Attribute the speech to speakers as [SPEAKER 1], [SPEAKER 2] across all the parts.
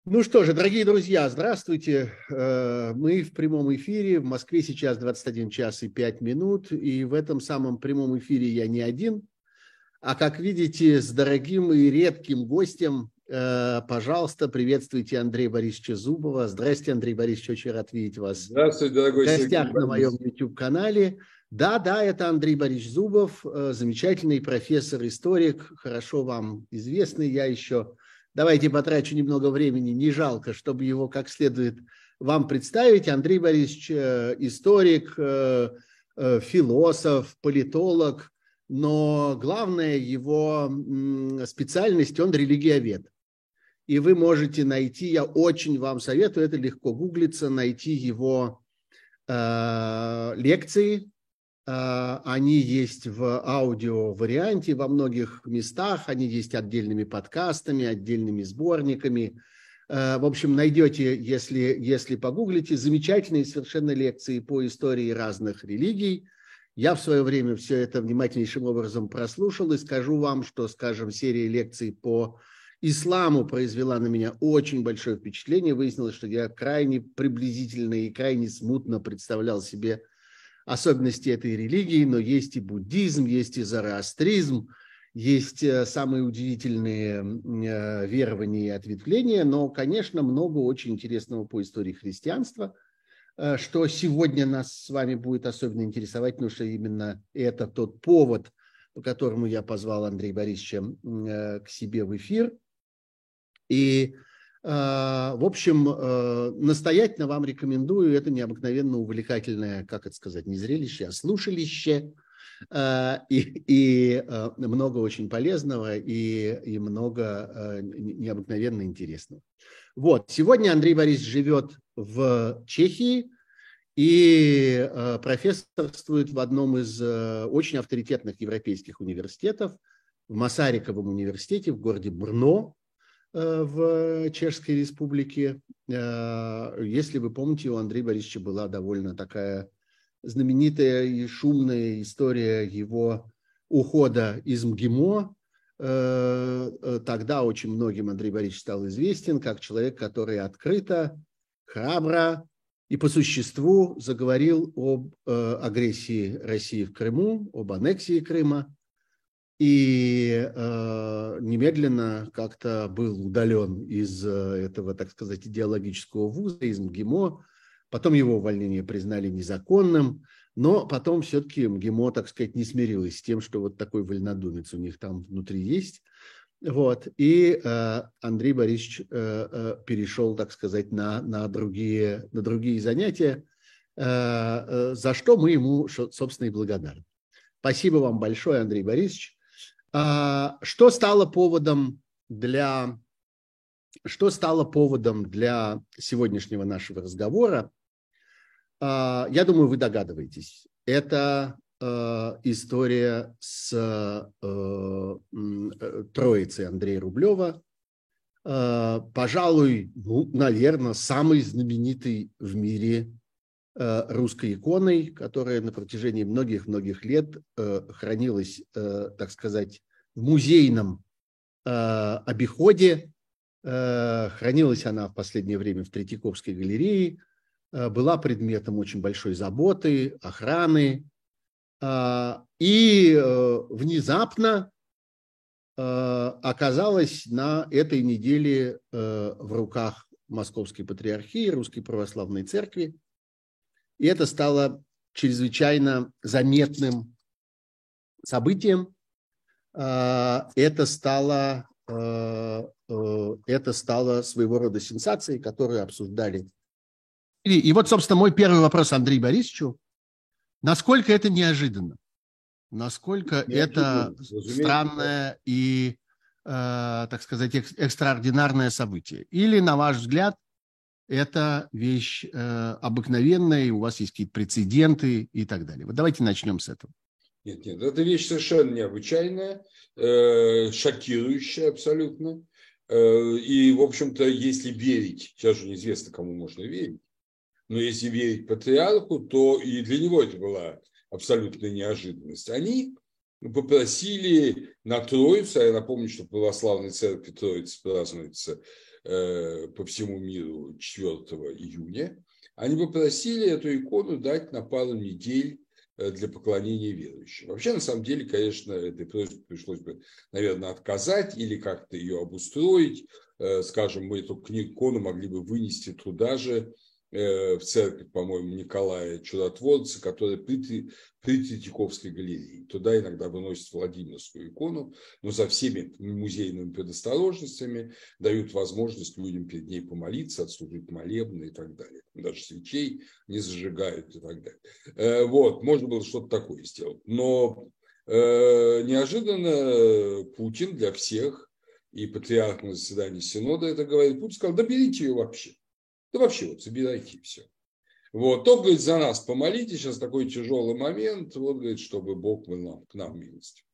[SPEAKER 1] Ну что же, дорогие друзья, здравствуйте. Мы в прямом эфире. В Москве сейчас 21 час и 5 минут. И в этом самом прямом эфире я не один, а, как видите, с дорогим и редким гостем. Пожалуйста, приветствуйте Андрея Борисовича Зубова. Здрасте, Андрей Борисович, очень рад видеть вас
[SPEAKER 2] Здравствуйте,
[SPEAKER 1] в
[SPEAKER 2] дорогой Сергей
[SPEAKER 1] гостях на моем
[SPEAKER 2] Борисович.
[SPEAKER 1] YouTube-канале. Да, это Андрей Борисович Зубов, замечательный профессор, историк, хорошо вам известный. Я еще, давайте потрачу немного времени, не жалко, чтобы его как следует вам представить. Андрей Борисович историк, философ, политолог, но главная его специальность – он религиовед. И вы можете найти, я очень вам советую, это легко гуглиться, найти его лекции. Они есть в аудио-варианте во многих местах, они есть отдельными подкастами, отдельными сборниками. В общем, найдете, если погуглите, замечательные совершенно лекции по истории разных религий. Я в свое время все это внимательнейшим образом прослушал и скажу вам, что, скажем, серия лекций по исламу произвела на меня очень большое впечатление. Выяснилось, что я крайне приблизительно и крайне смутно представлял себе особенности этой религии, но есть и буддизм, есть и зороастризм, есть самые удивительные верования и ответвления, но, конечно, много очень интересного по истории христианства, что сегодня нас с вами будет особенно интересовать, потому что именно это тот повод, по которому я позвал Андрея Борисовича к себе в эфир. И, в общем, настоятельно вам рекомендую это необыкновенно увлекательное, как это сказать, не зрелище, а слушалище. И много очень полезного и много необыкновенно интересного. Вот, сегодня Андрей Борисович живет в Чехии и профессорствует в одном из очень авторитетных европейских университетов, в Масариковом университете в городе Брно в Чешской Республике. Если вы помните, у Андрея Борисовича была довольно такая знаменитая и шумная история его ухода из МГИМО. Тогда очень многим Андрей Борисович стал известен как человек, который открыто, храбро и по существу заговорил об агрессии России в Крыму, об аннексии Крыма. И немедленно как-то был удален из этого, так сказать, идеологического вуза, из МГИМО. Потом его увольнение признали незаконным, но потом все-таки МГИМО, так сказать, не смирилась с тем, что вот такой вольнодумец у них там внутри есть. Вот. И Андрей Борисович перешел, так сказать, на другие занятия, за что мы ему, собственно, и благодарны. Спасибо вам большое, Андрей Борисович. Что стало поводом для сегодняшнего нашего разговора? Я думаю, вы догадываетесь. Это история с троицей Андрея Рублева. Пожалуй, наверное, самый знаменитый в мире русской иконой, которая на протяжении многих-многих лет хранилась, так сказать, в музейном обиходе. Хранилась она в последнее время в Третьяковской галерее, была предметом очень большой заботы, охраны. И внезапно оказалась на этой неделе в руках Московской Патриархии, Русской Православной Церкви. И это стало чрезвычайно заметным событием. Это стало своего рода сенсацией, которую обсуждали. И вот, собственно, мой первый вопрос Андрею Борисовичу. Насколько это неожиданно? Насколько это странное и, так сказать, экстраординарное событие? Или, на ваш взгляд, это вещь обыкновенная, и у вас есть какие-то прецеденты и так далее? Вот давайте начнем с этого.
[SPEAKER 2] Нет, это вещь совершенно необычайная, шокирующая абсолютно. И, в общем-то, если верить, сейчас же неизвестно, кому можно верить, но если верить патриарху, то и для него это была абсолютная неожиданность. Они попросили на Троицу, а я напомню, что в православной церкви Троица празднуется по всему миру 4 июня, они попросили эту икону дать на пару недель для поклонения верующим. Вообще, на самом деле, конечно, этой просьбе пришлось бы, наверное, отказать или как-то ее обустроить. Скажем, мы эту икону могли бы вынести туда же, в церковь, по-моему, Николая Чудотворца, которая при Третьяковской галерее. Туда иногда выносят Владимирскую икону, но за всеми музейными предосторожностями дают возможность людям перед ней помолиться, отслужить молебны и так далее. Даже свечей не зажигают и так далее. Вот, можно было что-то такое сделать. Но неожиданно Путин для всех, и патриарх на заседании Синода это говорит, Путин сказал, да берите ее вообще. Да вообще вот забирайте все. Вот, только, говорит, за нас помолитесь, сейчас такой тяжелый момент, вот, говорит, чтобы Бог был к нам милостив.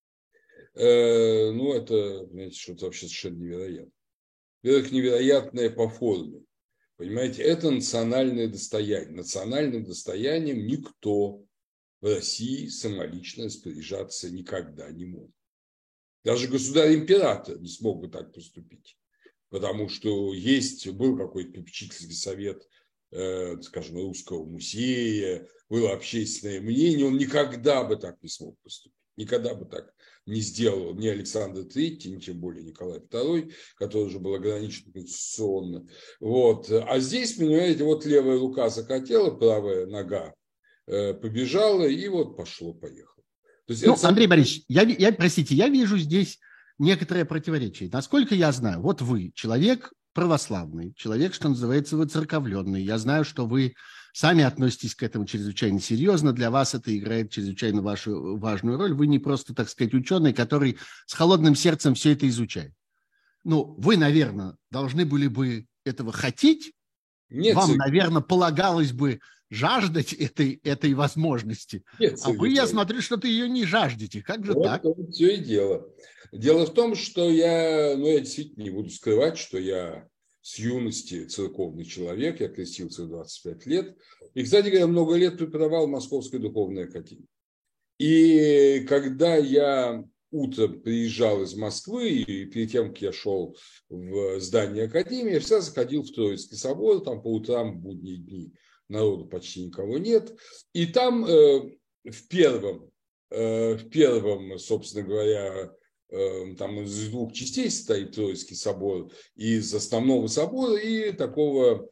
[SPEAKER 2] Ну, это, знаете, что-то вообще совершенно невероятно. Во-первых, невероятное по форме. Понимаете, это национальное достояние. Национальным достоянием никто в России самолично распоряжаться никогда не мог. Даже государь-император не смог бы так поступить. Потому что был какой-то попечительский совет, скажем, Русского музея, было общественное мнение, он никогда бы так не смог поступить. Никогда бы так не сделал ни Александр III, ни тем более Николай II, который уже был ограничен конституционно. Вот. А здесь, понимаете, вот левая рука захотела, правая нога побежала, и вот пошло-поехало.
[SPEAKER 1] Андрей Борисович, простите, я вижу здесь некоторое противоречие. Насколько я знаю, вот вы человек православный, человек, что называется, выцерковленный. Я знаю, что вы сами относитесь к этому чрезвычайно серьезно. Для вас это играет чрезвычайно важную роль. Вы не просто, так сказать, ученый, который с холодным сердцем все это изучает. Ну, вы, наверное, должны были бы этого хотеть. Нет, вам, наверное, полагалось бы жаждать этой возможности. Нет, а вы, я смотрю, что ты ее не жаждете. Как же так?
[SPEAKER 2] Вот все и дело. Дело в том, что я действительно не буду скрывать, что я с юности церковный человек, я крестился в 25 лет. И, кстати говоря, много лет преподавал в Московской духовной академии. И когда я утром приезжал из Москвы, и перед тем, как я шел в здание академии, я всегда заходил в Троицкий собор, там по утрам в будние дни народу почти никого нет. И там в первом, собственно говоря, там из двух частей стоит Троицкий собор, из основного собора и такого,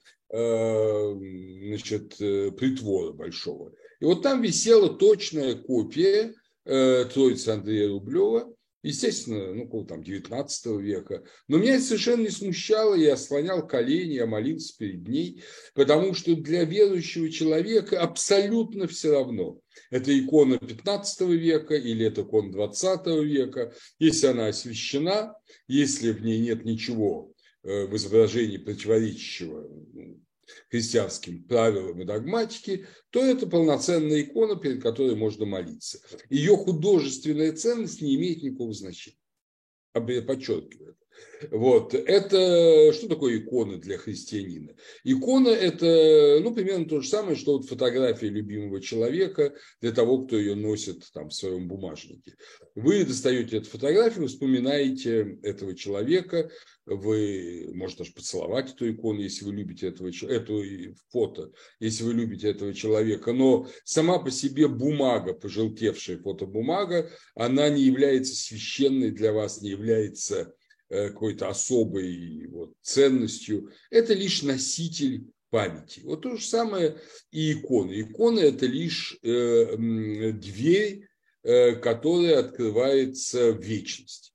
[SPEAKER 2] притвора большого. И вот там висела точная копия Троицы Андрея Рублева, естественно, там 19 века. Но меня это совершенно не смущало, я склонял колени, я молился перед ней, потому что для верующего человека абсолютно все равно. Это икона 15 века или это икона 20 века. Если она освящена, если в ней нет ничего в изображении противоречащего христианским правилам и догматике, то это полноценная икона, перед которой можно молиться. Ее художественная ценность не имеет никакого значения. Я подчеркиваю это. Вот. Это что такое икона для христианина? Икона – это примерно то же самое, что вот фотография любимого человека для того, кто ее носит в своем бумажнике. Вы достаете эту фотографию, вспоминаете этого человека, вы можете даже поцеловать эту икону, если вы любите эту фото, если вы любите этого человека, но сама по себе бумага, пожелтевшая фотобумага, она не является священной для вас, не является какой-то особой ценностью. Это лишь носитель памяти. Вот то же самое и иконы. Икона – это лишь дверь, которая открывается в вечность.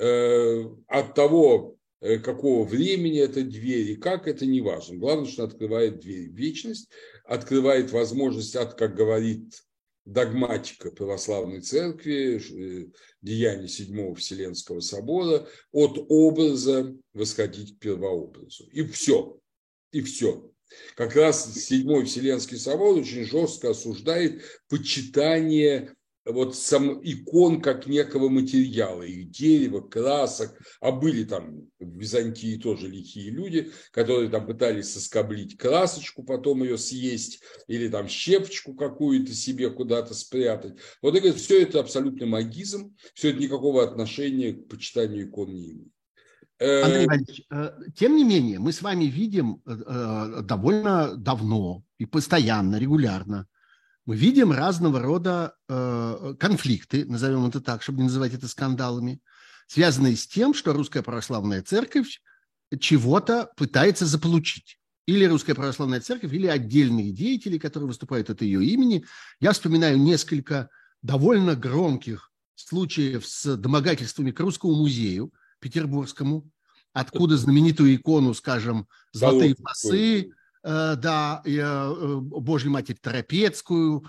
[SPEAKER 2] От того, какого времени эта дверь и как, это не важно. Главное, что она открывает дверь в вечность, открывает возможность, как говорит догматика православной церкви, деяния Седьмого Вселенского собора, от образа восходить к первообразу. И все. И все. Как раз Седьмой Вселенский собор очень жестко осуждает почитание сам икон как некого материала, их дерева, красок. А были там в Византии тоже лихие люди, которые там пытались соскоблить красочку, потом ее съесть, или там щепочку какую-то себе куда-то спрятать. Вот и говорят, все это абсолютно магизм, все это никакого отношения к почитанию икон не имеет.
[SPEAKER 1] Андрей Иванович, тем не менее, мы с вами видим довольно давно и постоянно, регулярно, мы видим разного рода конфликты, назовем это так, чтобы не называть это скандалами, связанные с тем, что Русская Православная Церковь чего-то пытается заполучить. Или Русская Православная Церковь, или отдельные деятели, которые выступают от ее имени. Я вспоминаю несколько довольно громких случаев с домогательствами к Русскому музею петербургскому, откуда знаменитую икону, скажем, «Золотые фасы», да, Божью Матерь Торопецкую.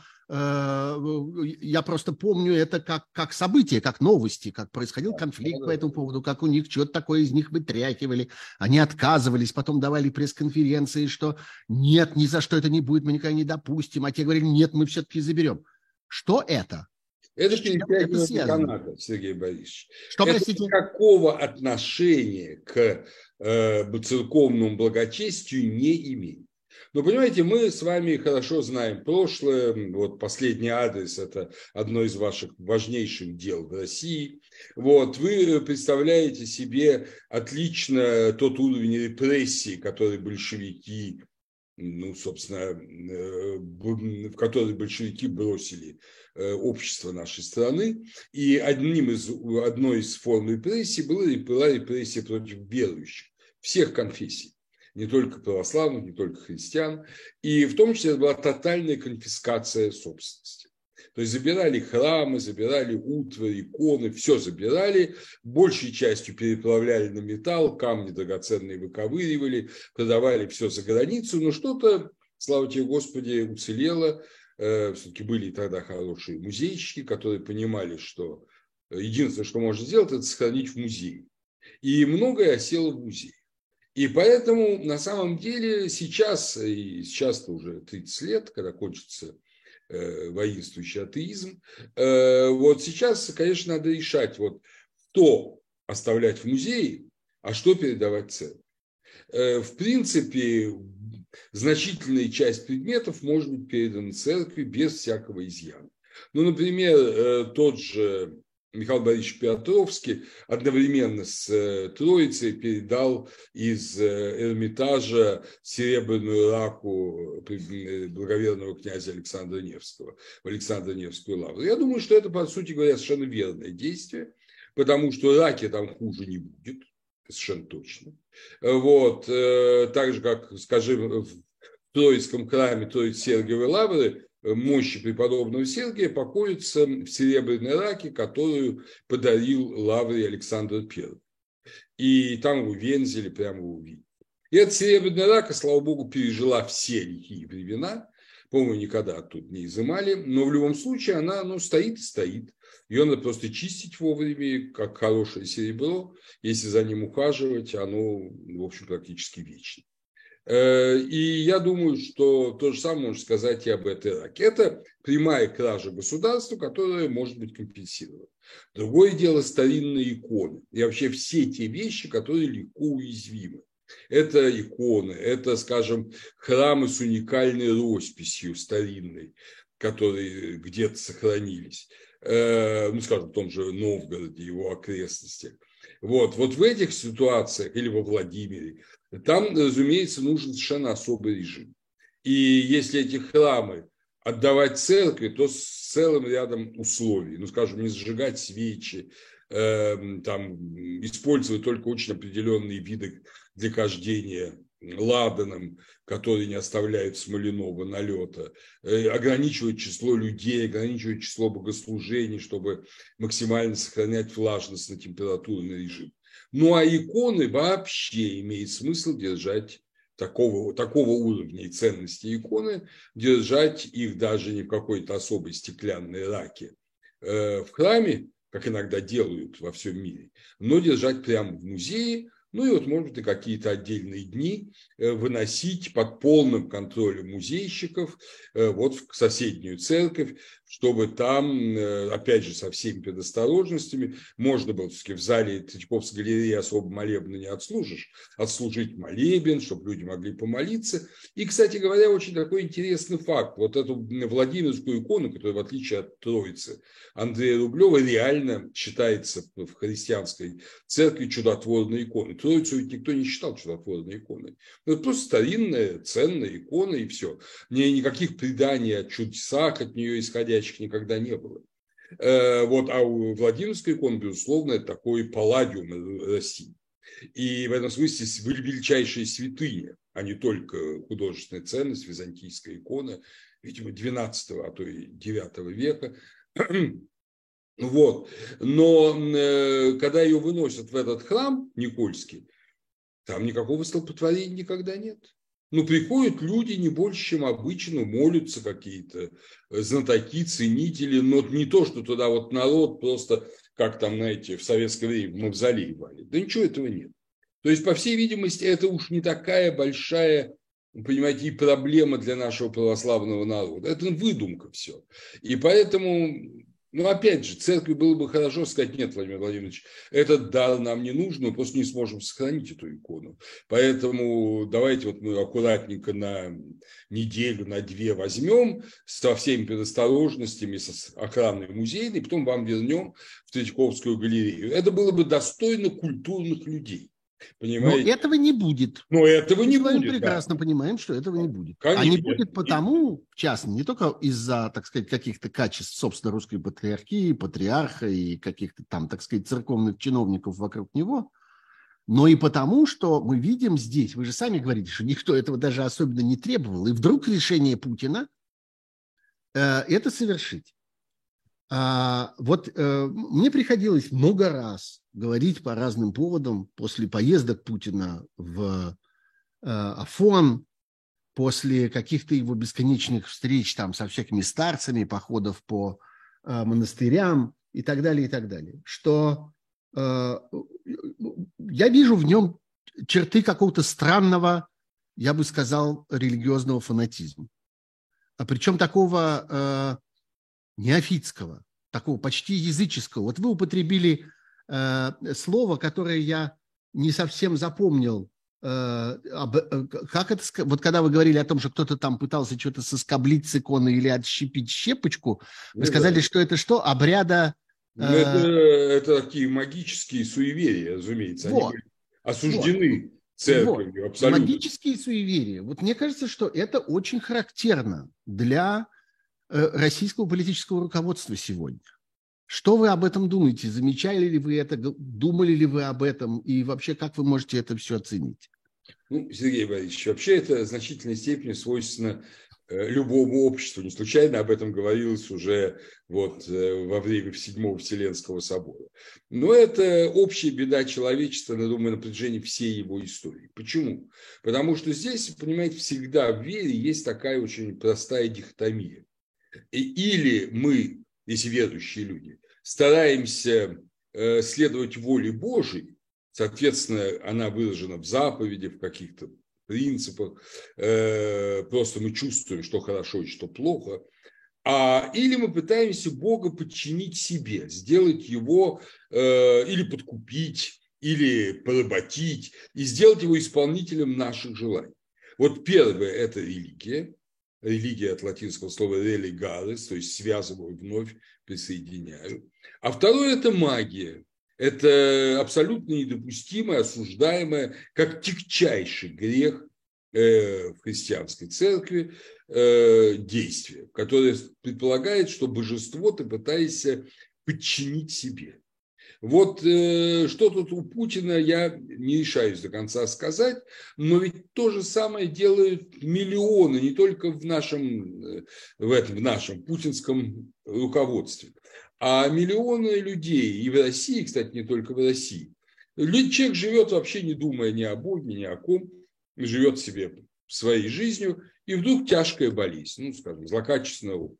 [SPEAKER 1] Я просто помню это как событие, как новости, как происходил конфликт по этому поводу, как у них что-то такое из них вытряхивали. Они отказывались, потом давали пресс-конференции, что нет, ни за что это не будет, мы никогда не допустим. А те говорили, нет, мы все-таки заберем. Что это?
[SPEAKER 2] Это перетягивание каната, Сергей Борисович.
[SPEAKER 1] Что,
[SPEAKER 2] это
[SPEAKER 1] простите?
[SPEAKER 2] никакого отношения к церковному благочестию не имеет. Но, понимаете, мы с вами хорошо знаем прошлое. Вот последний адрес – это одно из ваших важнейших дел в России. Вот, вы представляете себе отлично тот уровень репрессий, который большевики, собственно, в который большевики бросили общество нашей страны. И одной из форм репрессий была репрессия против верующих всех конфессий. Не только православных, не только христиан. И в том числе это была тотальная конфискация собственности. То есть забирали храмы, забирали утварь, иконы, все забирали. Большей частью переплавляли на металл, камни драгоценные выковыривали, продавали все за границу. Но что-то, слава тебе Господи, уцелело. Все-таки были тогда хорошие музейщики, которые понимали, что единственное, что можно сделать, это сохранить в музее. И многое осело в музее. И поэтому на самом деле сейчас-то уже 30 лет, когда кончится воинствующий атеизм, вот сейчас, конечно, надо решать, что оставлять в музее, а что передавать церкви. В принципе, значительная часть предметов может быть передана церкви без всякого изъяна. Например, тот же Михаил Борисович Петровский одновременно с Троицей передал из Эрмитажа серебряную раку благоверного князя Александра Невского в Александро-Невскую лавру. Я думаю, что это, по сути говоря, совершенно верное действие, потому что раки там хуже не будет, совершенно точно. Вот. Так же, как, скажем, в Троицком храме Троиц-Сергиевой лавры мощи преподобного Сергия покоятся в серебряной раке, которую подарил лавре Александр I. И там в Вензеле прямо увидите. И эта серебряная рака, слава богу, пережила все лихие времена. По-моему, никогда оттуда не изымали. Но в любом случае она стоит и стоит. Ее надо просто чистить вовремя, как хорошее серебро. Если за ним ухаживать, оно, в общем, практически вечно. И я думаю, что то же самое можно сказать и об этой раке. Это прямая кража государства, которая может быть компенсирована. Другое дело старинные иконы. И вообще все те вещи, которые легко уязвимы. Это иконы, это, скажем, храмы с уникальной росписью старинной, которые где-то сохранились. Скажем, в том же Новгороде, его окрестностях. Вот в этих ситуациях, или во Владимире, там, разумеется, нужен совершенно особый режим. И если эти храмы отдавать церкви, то с целым рядом условий. Скажем, не зажигать свечи, использовать только очень определенные виды для кождения ладаном, которые не оставляют смоляного налета, ограничивать число людей, ограничивать число богослужений, чтобы максимально сохранять влажность на температурный режим. А иконы вообще имеет смысл держать такого уровня и ценности иконы, держать их даже не в какой-то особой стеклянной раке в храме, как иногда делают во всем мире, но держать прямо в музее. Может быть, на какие-то отдельные дни выносить под полным контролем музейщиков в соседнюю церковь, чтобы там, опять же, со всеми предосторожностями, можно было все-таки в зале Третьяковской галереи особо молебна не отслужишь, отслужить молебен, чтобы люди могли помолиться. И, кстати говоря, очень такой интересный факт. Вот эту Владимирскую икону, которая, в отличие от Троицы Андрея Рублева, реально считается в христианской церкви чудотворной иконой. Троицу ведь никто не считал чудотворной иконой. Ну, это просто старинная, ценная икона, и все. Никаких преданий о чудесах от нее исходящих никогда не было. Вот, а у Владимирской иконы, безусловно, это такой палладиум России. И в этом смысле величайшая святыня, а не только художественная ценность, византийская икона, видимо, XII, а то и IX века. Вот. Но когда ее выносят в этот храм Никольский, там никакого столпотворения никогда нет. Ну, приходят люди не больше, чем обычно, молятся какие-то знатоки, ценители, но не то, что туда вот народ просто, как там, знаете, в советское время в мавзолей валит. Да ничего этого нет. То есть, по всей видимости, это уж не такая большая, понимаете, и проблема для нашего православного народа. Это выдумка все. И поэтому... Ну, опять же, церкви было бы хорошо сказать: нет, Владимир Владимирович, этот дар нам не нужен, мы просто не сможем сохранить эту икону. Поэтому давайте вот мы аккуратненько на неделю, на две возьмем со всеми предосторожностями, с охраной музейной, потом вам вернем в Третьяковскую галерею. Это было бы достойно культурных людей. Понимаете?
[SPEAKER 1] Но этого не будет.
[SPEAKER 2] Но этого не
[SPEAKER 1] Мы с вами
[SPEAKER 2] будет.
[SPEAKER 1] прекрасно понимаем, что этого не будет.
[SPEAKER 2] Конечно.
[SPEAKER 1] А не будет потому, в частности, не только из-за, так сказать, каких-то качеств, собственно, русской патриархии, патриарха и каких-то там, так сказать, церковных чиновников вокруг него, но и потому, что мы видим здесь, вы же сами говорите, что никто этого даже особенно не требовал, и вдруг решение Путина это совершить. Мне приходилось много раз говорить по разным поводам после поездок Путина в Афон, после каких-то его бесконечных встреч там со всякими старцами, походов по монастырям и так далее, что я вижу в нем черты какого-то странного, я бы сказал, религиозного фанатизма. Причем такого неофитского, такого почти языческого. Вот вы употребили слово, которое я не совсем запомнил. Как это, вот когда вы говорили о том, что кто-то там пытался что-то соскоблить с иконы или отщепить щепочку, вы сказали, что это что? Обряда...
[SPEAKER 2] Это такие магические суеверия, разумеется. Они были осуждены церковью абсолютно.
[SPEAKER 1] Магические суеверия. Вот мне кажется, что это очень характерно для российского политического руководства сегодня. Что вы об этом думаете? Замечали ли вы это? Думали ли вы об этом? И вообще, как вы можете это все оценить?
[SPEAKER 2] Ну, Сергей Борисович, вообще это в значительной степени свойственно любому обществу. Не случайно об этом говорилось уже вот во время Седьмого Вселенского собора. Но это общая беда человечества, я думаю, на протяжении всей его истории. Почему? Потому что здесь, понимаете, всегда в вере есть такая очень простая дихотомия. Или мы, если верующие люди, стараемся следовать воле Божией, соответственно, она выражена в заповеди, в каких-то принципах, просто мы чувствуем, что хорошо и что плохо, или мы пытаемся Бога подчинить себе, сделать его или подкупить, или поработить, и сделать его исполнителем наших желаний. Вот первое – это религия. Религия от латинского слова «religare», то есть связываю, вновь присоединяю. А второе – это магия. Это абсолютно недопустимое, осуждаемое, как тягчайший грех в христианской церкви действие, которое предполагает, что божество ты пытаешься подчинить себе. Вот что тут у Путина, я не решаюсь до конца сказать, но ведь то же самое делают миллионы, не только в нашем путинском руководстве, а миллионы людей, и в России, кстати, не только в России. Человек живет вообще не думая ни о Боге, ни о ком, живет себе своей жизнью, и вдруг тяжкая болезнь, ну, скажем, злокачественная опухоль,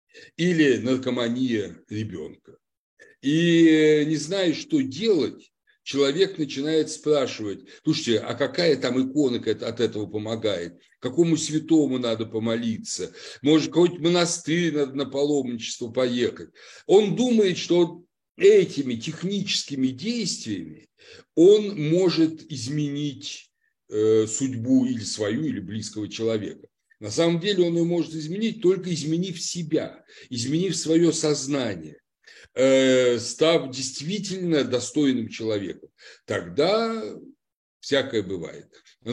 [SPEAKER 2] или наркомания ребенка. И не знаешь, что делать, человек начинает спрашивать: слушайте, а какая там икона от этого помогает? Какому святому надо помолиться? Может, какой-нибудь монастырь надо на паломничество поехать? Он думает, что этими техническими действиями он может изменить судьбу или свою, или близкого человека. На самом деле он ее может изменить, только изменив себя, изменив свое сознание, став действительно достойным человеком. Тогда всякое бывает.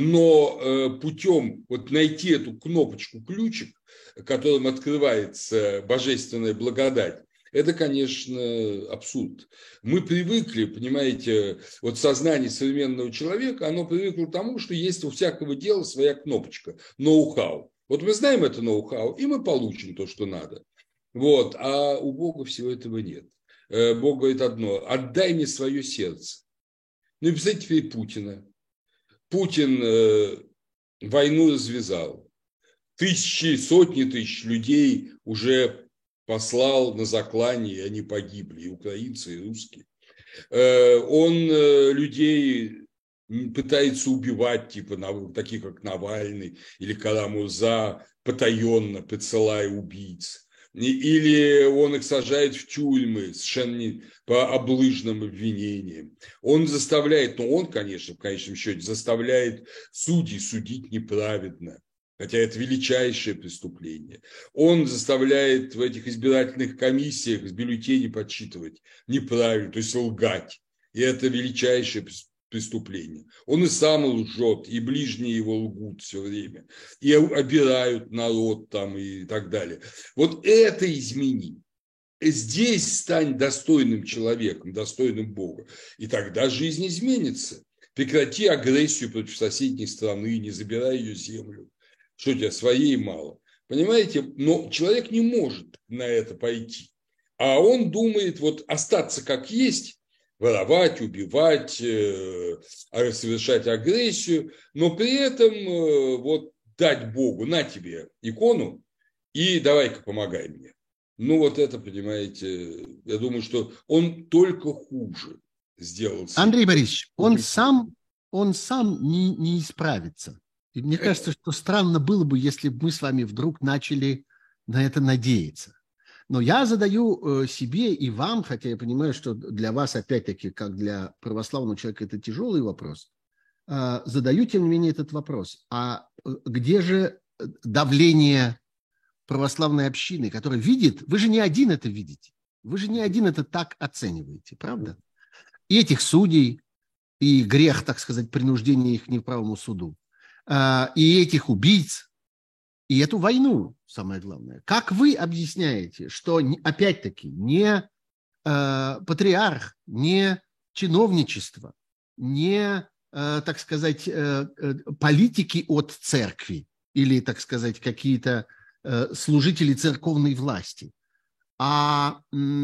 [SPEAKER 2] Но путем вот найти эту кнопочку, ключик, которым открывается божественная благодать, это, конечно, абсурд. Мы привыкли, понимаете, вот сознание современного человека, оно привыкло к тому, что есть у всякого дела своя кнопочка, ноу-хау. Вот мы знаем это ноу-хау, и мы получим то, что надо. Вот. А у Бога всего этого нет. Бог говорит одно: отдай мне свое сердце. Ну и представьте теперь Путина. Путин войну развязал. Тысячи, сотни тысяч людей уже послал на заклание, и они погибли, и украинцы, и русские. Он людей пытается убивать, типа таких, как Навальный или Кара-Мурза, потаенно присылая убийц. Или он их сажает в тюрьмы совершенно по облыжным обвинениям. Он заставляет, ну он, конечно, в конечном счете, заставляет судей судить неправедно. Хотя это величайшее преступление. Он заставляет в этих избирательных комиссиях с бюллетеней подсчитывать неправильно, то есть лгать. И это величайшее преступление. Он и сам лжет, и ближние его лгут все время. И обирают народ там и так далее. Вот это измени. Здесь стань достойным человеком, достойным Бога. И тогда жизнь изменится. Прекрати агрессию против соседней страны, не забирай ее землю. Что у тебя, своей мало? Понимаете? Но человек не может на это пойти. А он думает вот остаться как есть, воровать, убивать, совершать агрессию, но при этом вот дать Богу: на тебе икону и давай-ка помогай мне. Ну вот это, понимаете, я думаю, что он только хуже сделал.
[SPEAKER 1] Андрей Борисович, он сам не исправится. И мне кажется, что странно было бы, если бы мы с вами вдруг начали на это надеяться. Но я задаю себе и вам, хотя я понимаю, что для вас, опять-таки, как для православного человека, это тяжелый вопрос, задаю, тем не менее, этот вопрос. А где же давление православной общины, которая видит, вы же не один это видите, вы же не один это так оцениваете, правда? И этих судей, и грех, так сказать, принуждения их к неправому суду, и этих убийц, и эту войну, самое главное. Как вы объясняете, что, опять-таки, не патриарх, не чиновничество, не, так сказать, политики от церкви или, так сказать, какие-то служители церковной власти, а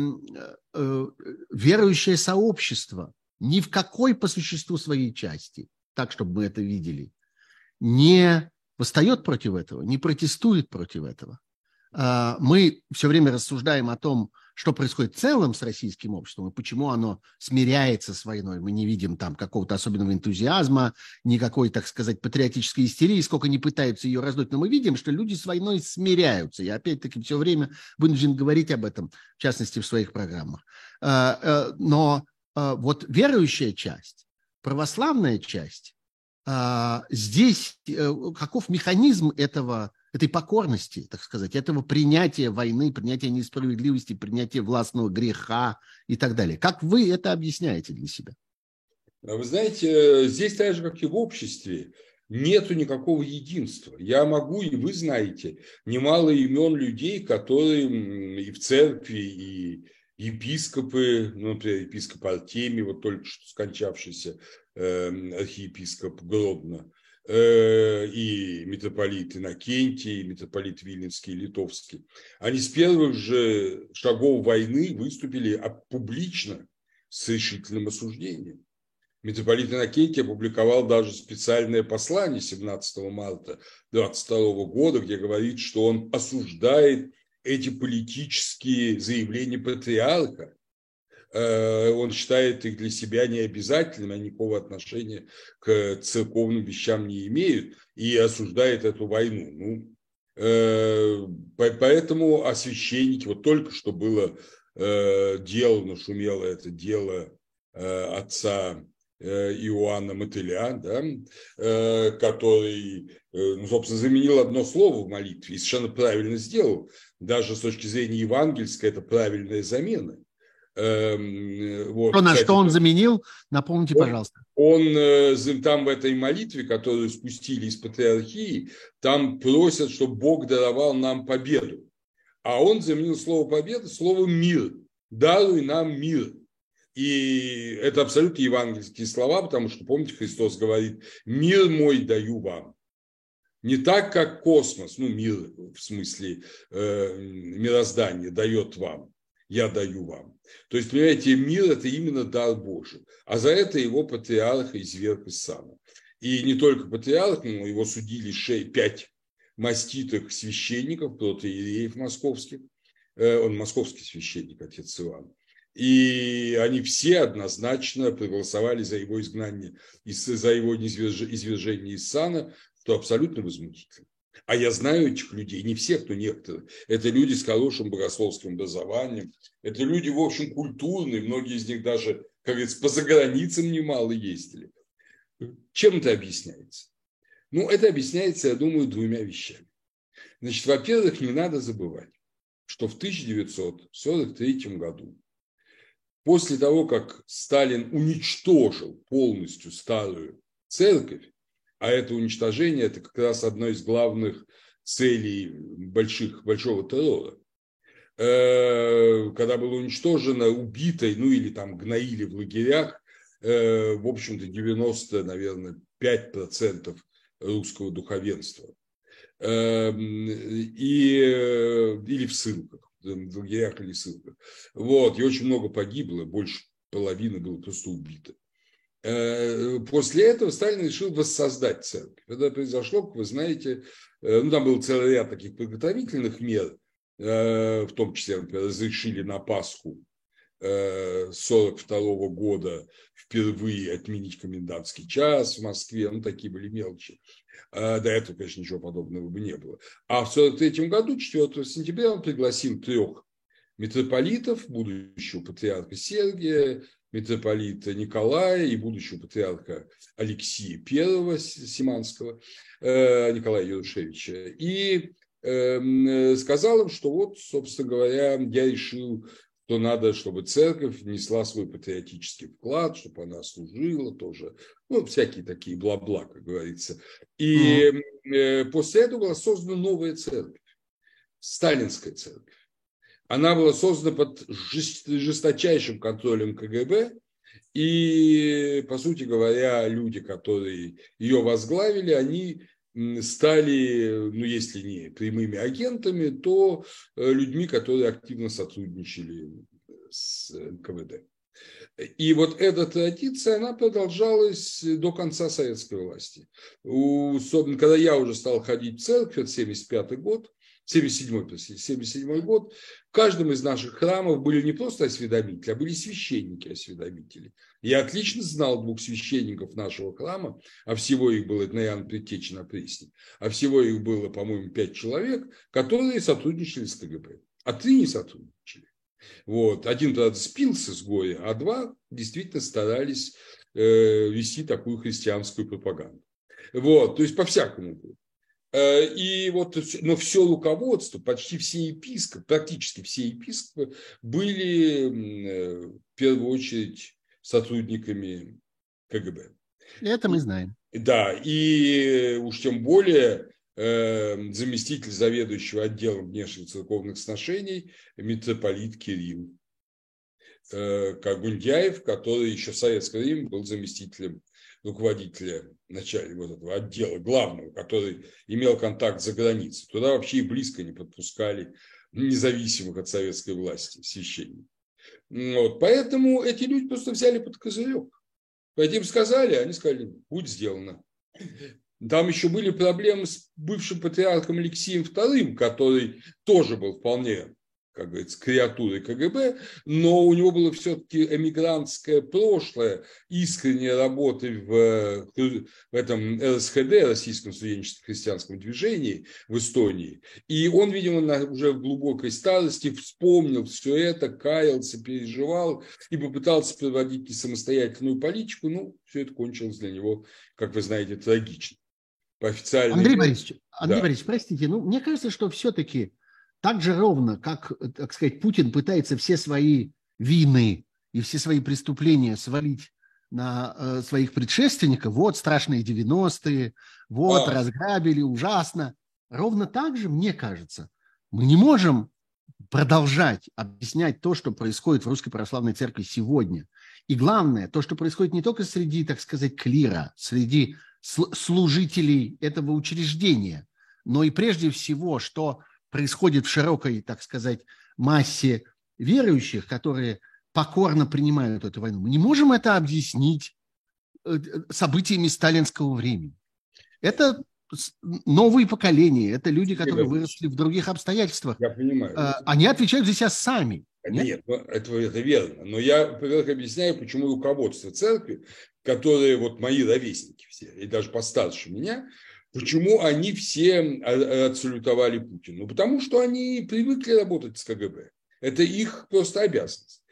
[SPEAKER 1] верующее сообщество ни в какой по существу своей части, так, чтобы мы это видели, не восстает против этого, не протестует против этого. Мы все время рассуждаем о том, что происходит в целом с российским обществом и почему оно смиряется с войной. Мы не видим там какого-то особенного энтузиазма, никакой, так сказать, патриотической истерии, сколько не пытаются ее раздуть. Но мы видим, что люди с войной смиряются. Я опять-таки все время вынужден говорить об этом, в частности, в своих программах. Но вот верующая часть, православная часть, здесь каков механизм этой покорности, так сказать, этого принятия войны, принятия несправедливости, принятия властного греха и так далее? Как вы это объясняете для себя?
[SPEAKER 2] Вы знаете, здесь так же, как и в обществе, нету никакого единства. Я могу, и вы знаете, немало имен людей, которые и в церкви, и епископы, ну, например, епископ Артемий, вот только что скончавшийся архиепископ Гродно, и митрополит Иннокентий, и митрополит Вильнинский и Литовский, они с первых же шагов войны выступили публично с решительным осуждением. Митрополит Иннокентий опубликовал даже специальное послание 17 марта 1922 года, где говорит, что он осуждает эти политические заявления патриарха, Он считает их для себя необязательными, они никакого отношения к церковным вещам не имеют и осуждает эту войну. Поэтому священники, вот только что было дело, нашумело это дело отца Иоанна Мотыля, да, который, собственно, заменил одно слово в молитве и совершенно правильно сделал. Даже с точки зрения евангельской это правильная замена.
[SPEAKER 1] Вот, на что он заменил? Напомните, пожалуйста.
[SPEAKER 2] Он там в этой молитве, которую спустили из патриархии, там просят, чтобы Бог даровал нам победу. А он заменил слово победа словом мир. Даруй нам мир. И это абсолютно евангельские слова, потому что, помните, Христос говорит: мир мой даю вам. Не так, как космос, мир в смысле мироздания дает вам. Я даю вам. То есть, понимаете, мир – это именно дар Божий. А за это его патриарха изверг из сана. И не только патриарх, но его судили 5 маститых священников, протоиереев московских. Он московский священник, отец Иван. И они все однозначно проголосовали за его изгнание, за его извержение из сана, что абсолютно возмутительно. А я знаю этих людей, не всех, но некоторых. Это люди с хорошим богословским образованием. Это люди, в общем, культурные. Многие из них даже, как говорится, по заграницам немало ездили. Чем это объясняется? Это объясняется, я думаю, 2 вещами. Значит, во-первых, не надо забывать, что в 1943 году, после того, как Сталин уничтожил полностью старую церковь, а это уничтожение – это как раз одно из главных целей большого террора. Когда было уничтожено, убито, или там гноили в лагерях, в общем-то, 95% русского духовенства. Или в ссылках, в лагерях или ссылках. Вот, и очень много погибло, больше половины было просто убито. После этого Сталин решил воссоздать церковь. Это произошло, как вы знаете, там был целый ряд таких подготовительных мер, в том числе, например, разрешили на Пасху 1942 года впервые отменить комендантский час в Москве, такие были мелочи. До этого, конечно, ничего подобного бы не было. А в 1943 году, 4 сентября, он пригласил 3 митрополитов, будущего патриарха Сергия, митрополита Николая и будущего патриарха Алексия I Симанского, Николая Ярушевича, и сказал им, что вот, собственно говоря, я решил, что надо, чтобы церковь внесла свой патриотический вклад, чтобы она служила тоже, всякие такие бла-бла, как говорится. И после этого была создана новая церковь, сталинская церковь. Она была создана под жесточайшим контролем КГБ, и, по сути говоря, люди, которые ее возглавили, они стали, если не прямыми агентами, то людьми, которые активно сотрудничали с НКВД. И вот эта традиция, она продолжалась до конца советской власти. Особенно, когда я уже стал ходить в церковь, это 1977 год, в каждом из наших храмов были не просто осведомители, а были священники-осведомители. Я отлично знал 2 священников нашего храма, а всего их было, это на Иоанна Предтечи на Пресне, а всего их было, по-моему, 5 человек, которые сотрудничали с КГБ, а 3 не сотрудничали. Вот. 1, правда, спился с горя, а 2 действительно старались вести такую христианскую пропаганду. Вот. То есть по-всякому было. И но все руководство, почти все епископы, практически все епископы были в первую очередь сотрудниками КГБ.
[SPEAKER 1] Это мы знаем.
[SPEAKER 2] Да, и уж тем более заместитель заведующего отделом внешних церковных сношений митрополит Кирилл Каргундяев, который еще в советское время был заместителем руководителя начальника этого отдела главного, который имел контакт за границей. Туда вообще и близко не подпускали независимых от советской власти священников. Поэтому эти люди просто взяли под козырек. Им сказали, они сказали, будь сделано. Там еще были проблемы с бывшим патриархом Алексием II, который тоже был вполне как говорится, креатурой КГБ, но у него было все-таки эмигрантское прошлое, искренняя работа в этом РСХД, Российском студенческом христианском движении в Эстонии. И он, видимо, уже в глубокой старости вспомнил все это, каялся, переживал и попытался проводить самостоятельную политику. Ну, все это кончилось для него, как вы знаете, трагично. По официальной...
[SPEAKER 1] Андрей Борисович, простите, мне кажется, что все-таки так же ровно, как, так сказать, Путин пытается все свои вины и все свои преступления свалить на своих предшественников, вот страшные 90-е, вот разграбили, ужасно. Ровно так же, мне кажется, мы не можем продолжать объяснять то, что происходит в Русской Православной Церкви сегодня. И главное, то, что происходит не только среди, так сказать, клира, среди служителей этого учреждения, но и прежде всего, что происходит в широкой, так сказать, массе верующих, которые покорно принимают эту войну. Мы не можем это объяснить событиями сталинского времени. Это новые поколения, это люди, которые выросли в других обстоятельствах.
[SPEAKER 2] Я понимаю.
[SPEAKER 1] Они отвечают за себя сами.
[SPEAKER 2] Нет, это верно. Но я, во-первых, объясняю, почему руководство церкви, которые вот мои ровесники все, и даже постарше меня, почему они все отсалютовали Путину? Ну, потому что они привыкли работать с КГБ. Это их просто обязанность.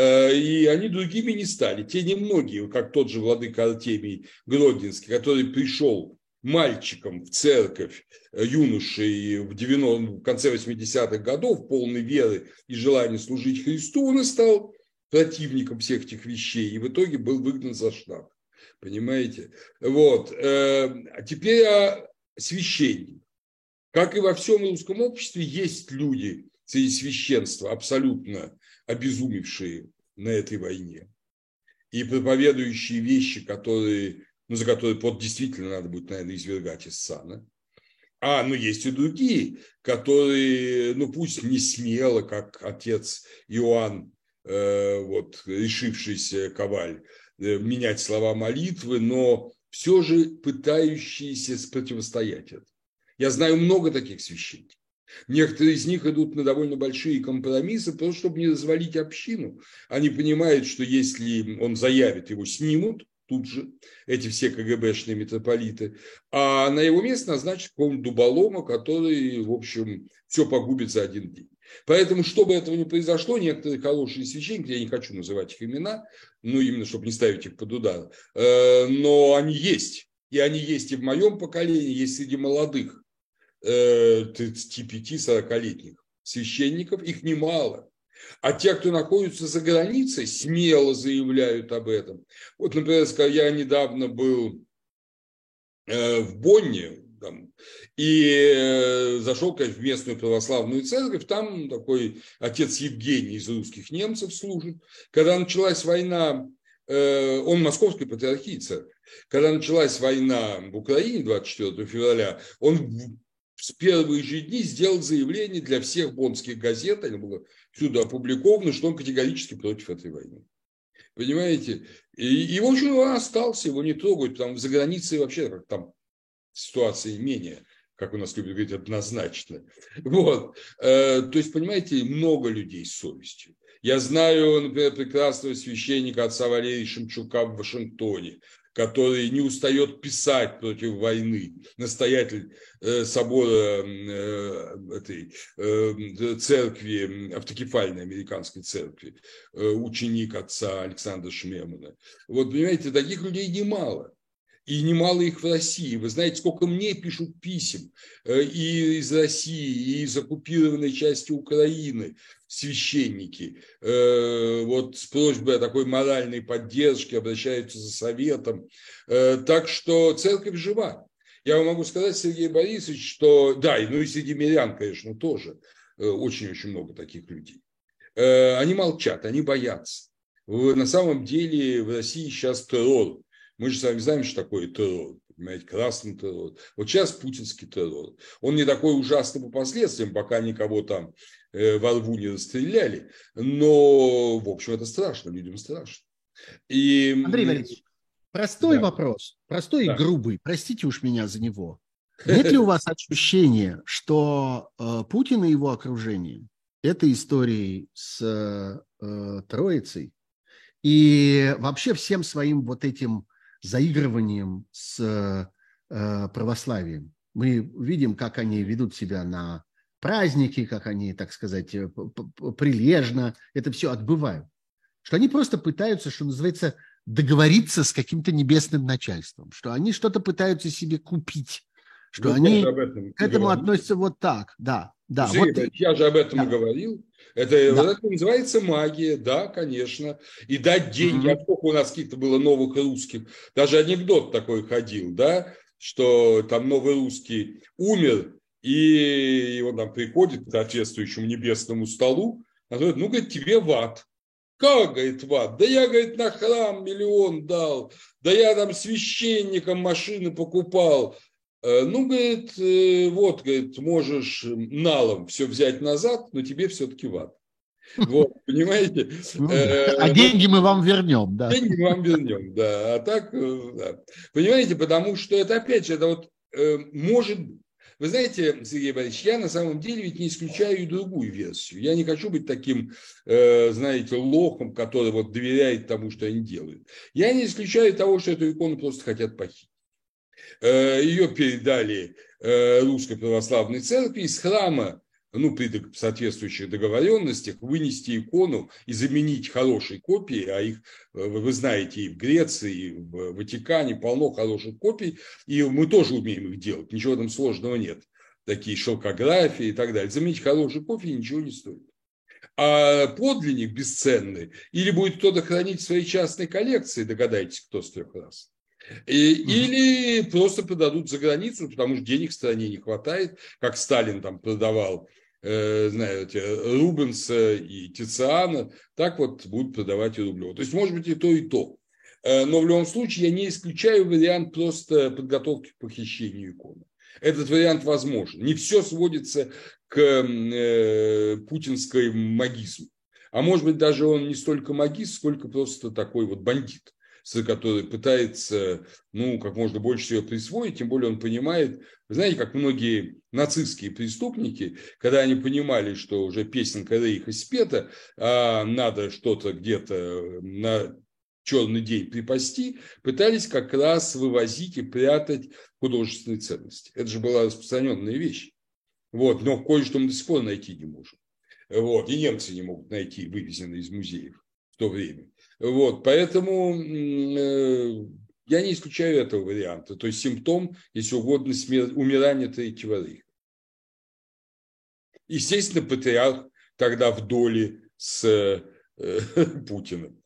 [SPEAKER 2] И они другими не стали. Те немногие, как тот же владыка Артемий Гродненский, который пришел мальчиком в церковь, юношей в конце 80-х годов, полный веры и желания служить Христу, он и стал противником всех этих вещей. И в итоге был выгнан за штат. Понимаете? Вот. А теперь о священниках. Как и во всем русском обществе, есть люди среди священства, абсолютно обезумевшие на этой войне. И проповедующие вещи, за которые действительно надо будет, наверное, извергать из сана. Но есть и другие, которые, пусть не смело, как отец Иоанн, решившийся Коваль, менять слова молитвы, но все же пытающиеся противостоять этому. Я знаю много таких священников. Некоторые из них идут на довольно большие компромиссы, просто чтобы не развалить общину. Они понимают, что если он заявит, его снимут тут же, эти все КГБшные митрополиты, а на его место назначат какого-нибудь дуболома, который, в общем, все погубит за один день. Поэтому, чтобы этого не произошло, некоторые хорошие священники, я не хочу называть их имена, именно чтобы не ставить их под удар, но они есть. И они есть и в моем поколении, есть среди молодых 35-40-летних священников, их немало. А те, кто находится за границей, смело заявляют об этом. Вот, например, я недавно был в Бонне, и зашел, конечно, в местную православную церковь, там такой отец Евгений из русских немцев служит. Когда началась война, он московской патриархии церковь, когда началась война в Украине 24 февраля, он с первых же дней сделал заявление для всех боннских газет, оно было всюду опубликовано, что он категорически против этой войны. Понимаете? И в общем, он остался, его не трогают, потому что за границей вообще там ситуация менее, как у нас любят говорить, однозначно. Вот. То есть, понимаете, много людей с совестью. Я знаю, например, прекрасного священника отца Валерия Шемчука в Вашингтоне, который не устает писать против войны, настоятель собора этой церкви, автокефальной американской церкви, ученик отца Александра Шмемана. Вот, понимаете, таких людей немало. И немало их в России. Вы знаете, сколько мне пишут писем и из России, и из оккупированной части Украины священники. Вот с просьбой о такой моральной поддержке обращаются за советом. Так что церковь жива. Я вам могу сказать, Сергей Борисович, что да, и среди мирян, конечно, тоже очень-очень много таких людей. Они молчат, они боятся. На самом деле в России сейчас террор. Мы же с вами знаем, что такое террор, понимаете, красный террор. Вот сейчас путинский террор. Он не такой ужасный по последствиям, пока никого там во рву не расстреляли. Но, в общем, это страшно, людям страшно.
[SPEAKER 1] Андрей Борисович, простой вопрос, простой и грубый, простите уж меня за него. Нет ли у вас ощущения, что Путин и его окружение этой историей с Троицей и вообще всем своим вот этим заигрыванием с православием. Мы видим, как они ведут себя на праздники, как они, так сказать, прилежно это все отбывают. Что они просто пытаются, что называется, договориться с каким-то небесным начальством, что они что-то пытаются себе купить, что
[SPEAKER 2] Вот
[SPEAKER 1] они
[SPEAKER 2] я же об этом
[SPEAKER 1] к этому
[SPEAKER 2] говорил.
[SPEAKER 1] относятся вот так, да. Да,
[SPEAKER 2] Сергей
[SPEAKER 1] вот,
[SPEAKER 2] Борисович, я же об этом и
[SPEAKER 1] да,
[SPEAKER 2] говорил.
[SPEAKER 1] да.
[SPEAKER 2] Вот это называется магия, да, конечно. И дать деньги, а сколько у нас каких-то было новых русских. Даже анекдот такой ходил, да, что там новый русский умер, и он там приходит к соответствующему небесному столу, а говорит, ну, говорит, тебе в ад. Как, говорит, в ад? Да я, говорит, на храм 1 000 000 дал, да я там священникам машины покупал. Ну, говорит, вот, говорит, можешь налом все взять назад, но тебе все-таки в ад. Вот, понимаете?
[SPEAKER 1] Ну, да. А
[SPEAKER 2] Вот
[SPEAKER 1] деньги мы вам вернем, да.
[SPEAKER 2] деньги мы вам вернем, да. А так, да. Понимаете, потому что это, опять же, это вот может... Вы знаете, Сергей Борисович, я на самом деле ведь не исключаю и другую версию. Я не хочу быть таким, знаете, лохом, который вот доверяет тому, что они делают. Я не исключаю того, что эту икону просто хотят похитить. Ее передали Русской Православной Церкви из храма, ну, при соответствующих договоренностях, вынести икону и заменить хорошей копией, а их, вы знаете, и в Греции, и в Ватикане полно хороших копий, и мы тоже умеем их делать, ничего там сложного нет. Такие шелкографии и так далее. Заменить хорошую копию ничего не стоит. А подлинник бесценный, или будет кто-то хранить в своей частной коллекции, догадайтесь, кто с 3 раз. Или просто продадут за границу, потому что денег в стране не хватает, как Сталин там продавал, знаете, Рубенса и Тициана, так вот будут продавать и Рублева. То есть, может быть, и то, и то. Но в любом случае я не исключаю вариант просто подготовки к похищению иконы. Этот вариант возможен. Не все сводится к путинской магизму. А может быть, даже он не столько магист, сколько просто такой вот бандит, который пытается, ну, как можно больше себе присвоить, тем более он понимает, вы знаете, как многие нацистские преступники, когда они понимали, что уже песенка Рейха спета, а надо что-то где-то на черный день припасти, пытались как раз вывозить и прятать художественные ценности. Это же была распространенная вещь. Вот, но кое-что мы до сих пор найти не можем. Вот, и немцы не могут найти вывезенные из музеев в то время. Вот, поэтому я не исключаю этого варианта. То есть симптом, если угодно, умирания Третьего Рейха. Естественно, патриарх тогда в доле с Путиным.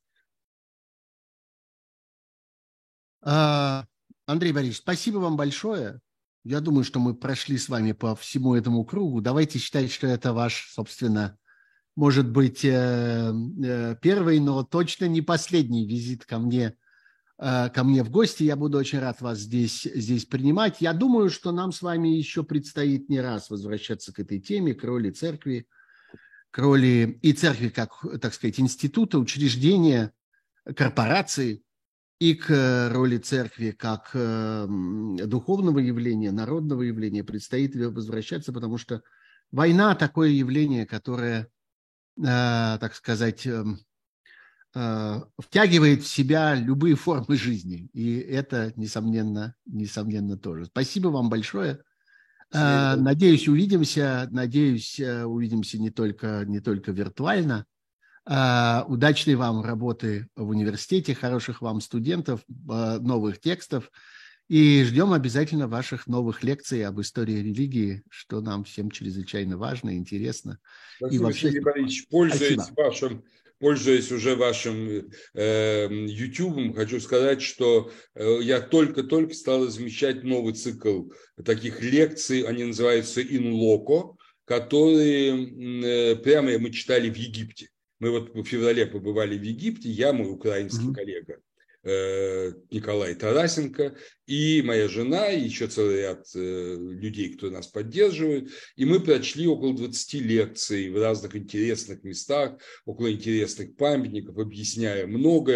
[SPEAKER 1] Андрей Борисович, спасибо вам большое. Я думаю, что мы прошли с вами по всему этому кругу. Давайте считать, что это ваш, собственно, может быть, первый, но точно не последний визит ко мне в гости. Я буду очень рад вас здесь принимать. Я думаю, что нам с вами еще предстоит не раз возвращаться к этой теме, к роли церкви, к роли и церкви как, так сказать, института, учреждения, корпорации, и к роли церкви как духовного явления, народного явления предстоит возвращаться, потому что война – такое явление, которое, так сказать, втягивает в себя любые формы жизни. И это, несомненно тоже. Спасибо вам большое. Надеюсь, увидимся. Надеюсь, увидимся не только виртуально. Удачной вам работы в университете, хороших вам студентов, новых текстов. И ждем обязательно ваших новых лекций об истории религии, что нам всем чрезвычайно важно, интересно.
[SPEAKER 2] Спасибо, Сергей Борисович. Пользуясь уже вашим YouTube, хочу сказать, что я только стал размещать новый цикл таких лекций, они называются «In loco», которые прямо мы читали в Египте. Мы вот в феврале побывали в Египте, я, мой украинский коллега Николай Тарасенко, и моя жена, и еще целый ряд людей, кто нас поддерживает. И мы прочли около 20 лекций в разных интересных местах, около интересных памятников, объясняя многое.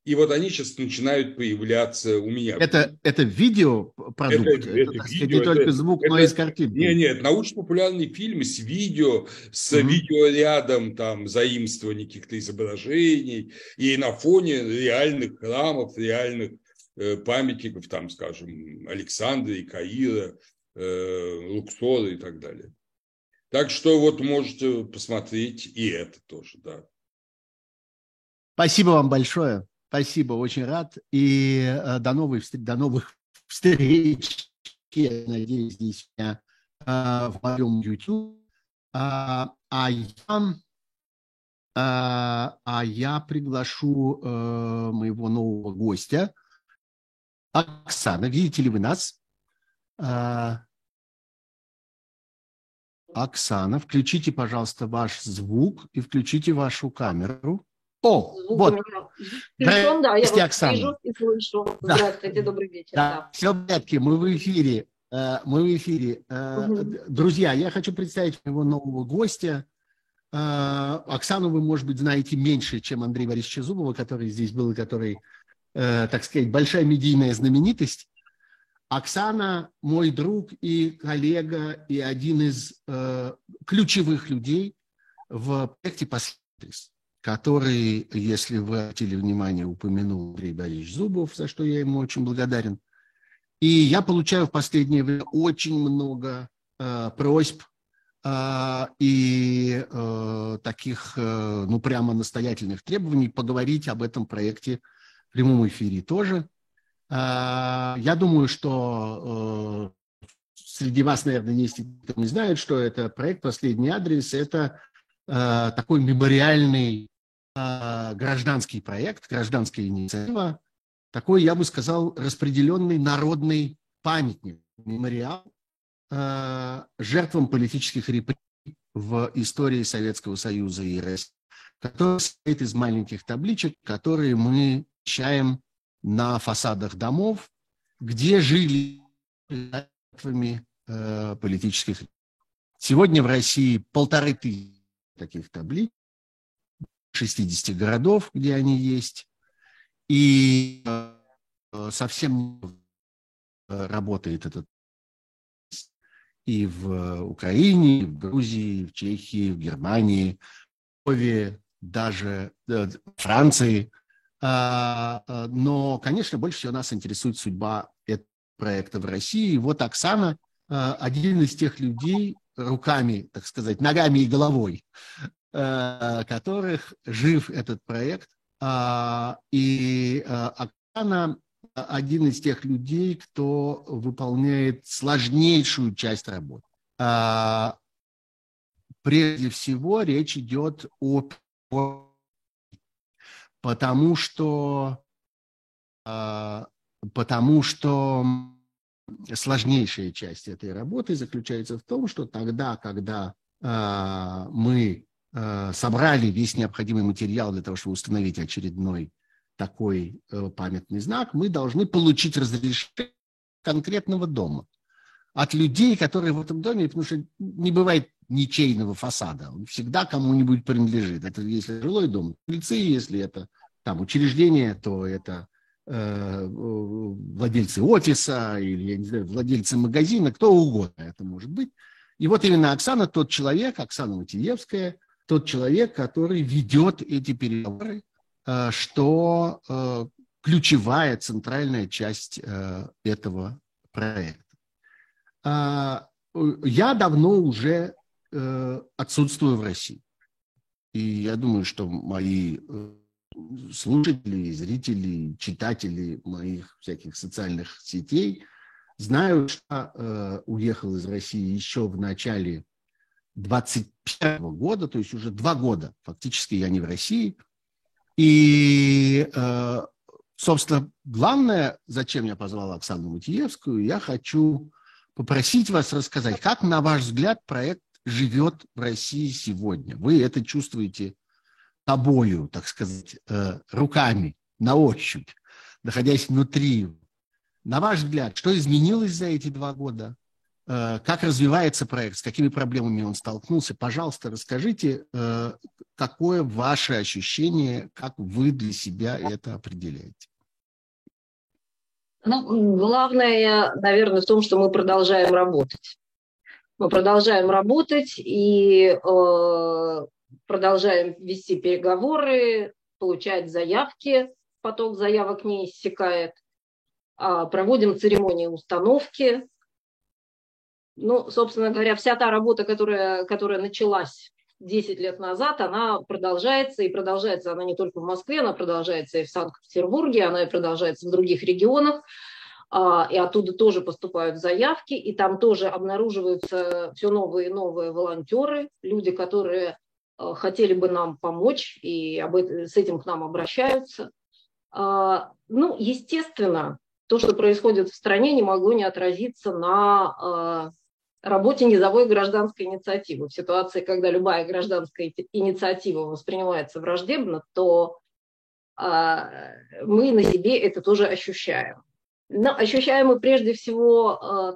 [SPEAKER 2] И вот они сейчас начинают появляться у меня.
[SPEAKER 1] Это видеопродукт? Это, так сказать, не только звук, но и с картинкой?
[SPEAKER 2] Нет, научно-популярный фильм с видео, с видеорядом там заимствований каких-то изображений и на фоне реальных храмов, реальных памятников, там, скажем, Александрии, Каира, Луксора и так далее. Так что вот можете посмотреть и это тоже, да.
[SPEAKER 1] Спасибо вам большое. Спасибо, очень рад. И до новых встреч. Я надеюсь, здесь у меня в моем YouTube. А я приглашу моего нового гостя. Оксана, видите ли вы нас? Оксана, включите, пожалуйста, ваш звук и включите вашу камеру. О, звук вот.
[SPEAKER 3] Включен, да, я вас
[SPEAKER 1] Оксана.
[SPEAKER 3] вижу и слышу.
[SPEAKER 1] Да.
[SPEAKER 3] Здравствуйте, добрый вечер.
[SPEAKER 1] Да. Все в порядке, мы в эфире. Друзья, я хочу представить моего нового гостя. Оксану вы, может быть, знаете меньше, чем Андрея Борисовича Зубова, который здесь был, и который, так сказать, большая медийная знаменитость. Оксана мой друг и коллега, и один из ключевых людей в проекте «Последний», который, если вы обратили внимание, упомянул Андрей Борисович Зубов, за что я ему очень благодарен. И я получаю в последнее время очень много просьб и таких, ну, прямо настоятельных требований поговорить об этом проекте в прямом эфире тоже. Я думаю, что среди вас, наверное, есть кто не знает, что это проект «Последний адрес». Это такой мемориальный гражданский проект, гражданская инициатива, такой, я бы сказал, распределенный народный памятник, мемориал жертвам политических репрессий в истории Советского Союза и России, который состоит из маленьких табличек, которые мы вещаем на фасадах домов, где жили жертвами политических репрессий. Сегодня в России 1500 таких таблиц, 60 городов, где они есть, и совсем работает этот и в Украине, и в Грузии, и в Чехии, в Германии, в даже в Франции. Но, конечно, больше всего нас интересует судьба этого проекта в России. И вот Оксана один из тех людей, руками, так сказать, ногами и головой, которых жив этот проект. И Оксана один из тех людей, кто выполняет сложнейшую часть работы. Прежде всего речь идет потому что сложнейшая часть этой работы заключается в том, что тогда, когда мы собрали весь необходимый материал для того, чтобы установить очередной такой памятный знак, мы должны получить разрешение конкретного дома от людей, которые в этом доме, потому что не бывает ничейного фасада, он всегда кому-нибудь принадлежит. Это если жилой дом, улицы, если это там учреждение, то это владельцы офиса или, я не знаю, владельцы магазина, кто угодно это может быть. И вот именно Оксана тот человек, Оксана Матиевская, тот человек, который ведет эти переговоры, что ключевая, центральная часть этого проекта. Я давно уже отсутствую в России. И я думаю, что мои слушатели, зрители, читатели моих всяких социальных сетей знают, что уехал из России еще в начале 2021 года, то есть уже 2 года фактически я не в России. И, собственно, главное, зачем я позвал Оксану Матиевскую, я хочу попросить вас рассказать, как, на ваш взгляд, проект живет в России сегодня. Вы это чувствуете собою, так сказать, руками, на ощупь, находясь внутри. На ваш взгляд, что изменилось за эти 2 года? как развивается проект, с какими проблемами он столкнулся. Пожалуйста, расскажите, какое ваше ощущение, как вы для себя это определяете?
[SPEAKER 3] Ну, главное, наверное, в том, что мы продолжаем работать. Мы продолжаем работать и продолжаем вести переговоры, получать заявки, поток заявок не иссякает, проводим церемонии установки. Ну, собственно говоря, вся та работа, которая началась 10 лет назад, она продолжается, и продолжается она не только в Москве, она продолжается и в Санкт-Петербурге, она и продолжается в других регионах, и оттуда тоже поступают заявки, и там тоже обнаруживаются все новые и новые волонтеры, люди, которые хотели бы нам помочь, и с этим к нам обращаются. Ну, естественно, то, что происходит в стране, не могло не отразиться на работе низовой гражданской инициативы. В ситуации, когда любая гражданская инициатива воспринимается враждебно, то мы на себе это тоже ощущаем. Но ощущаем мы прежде всего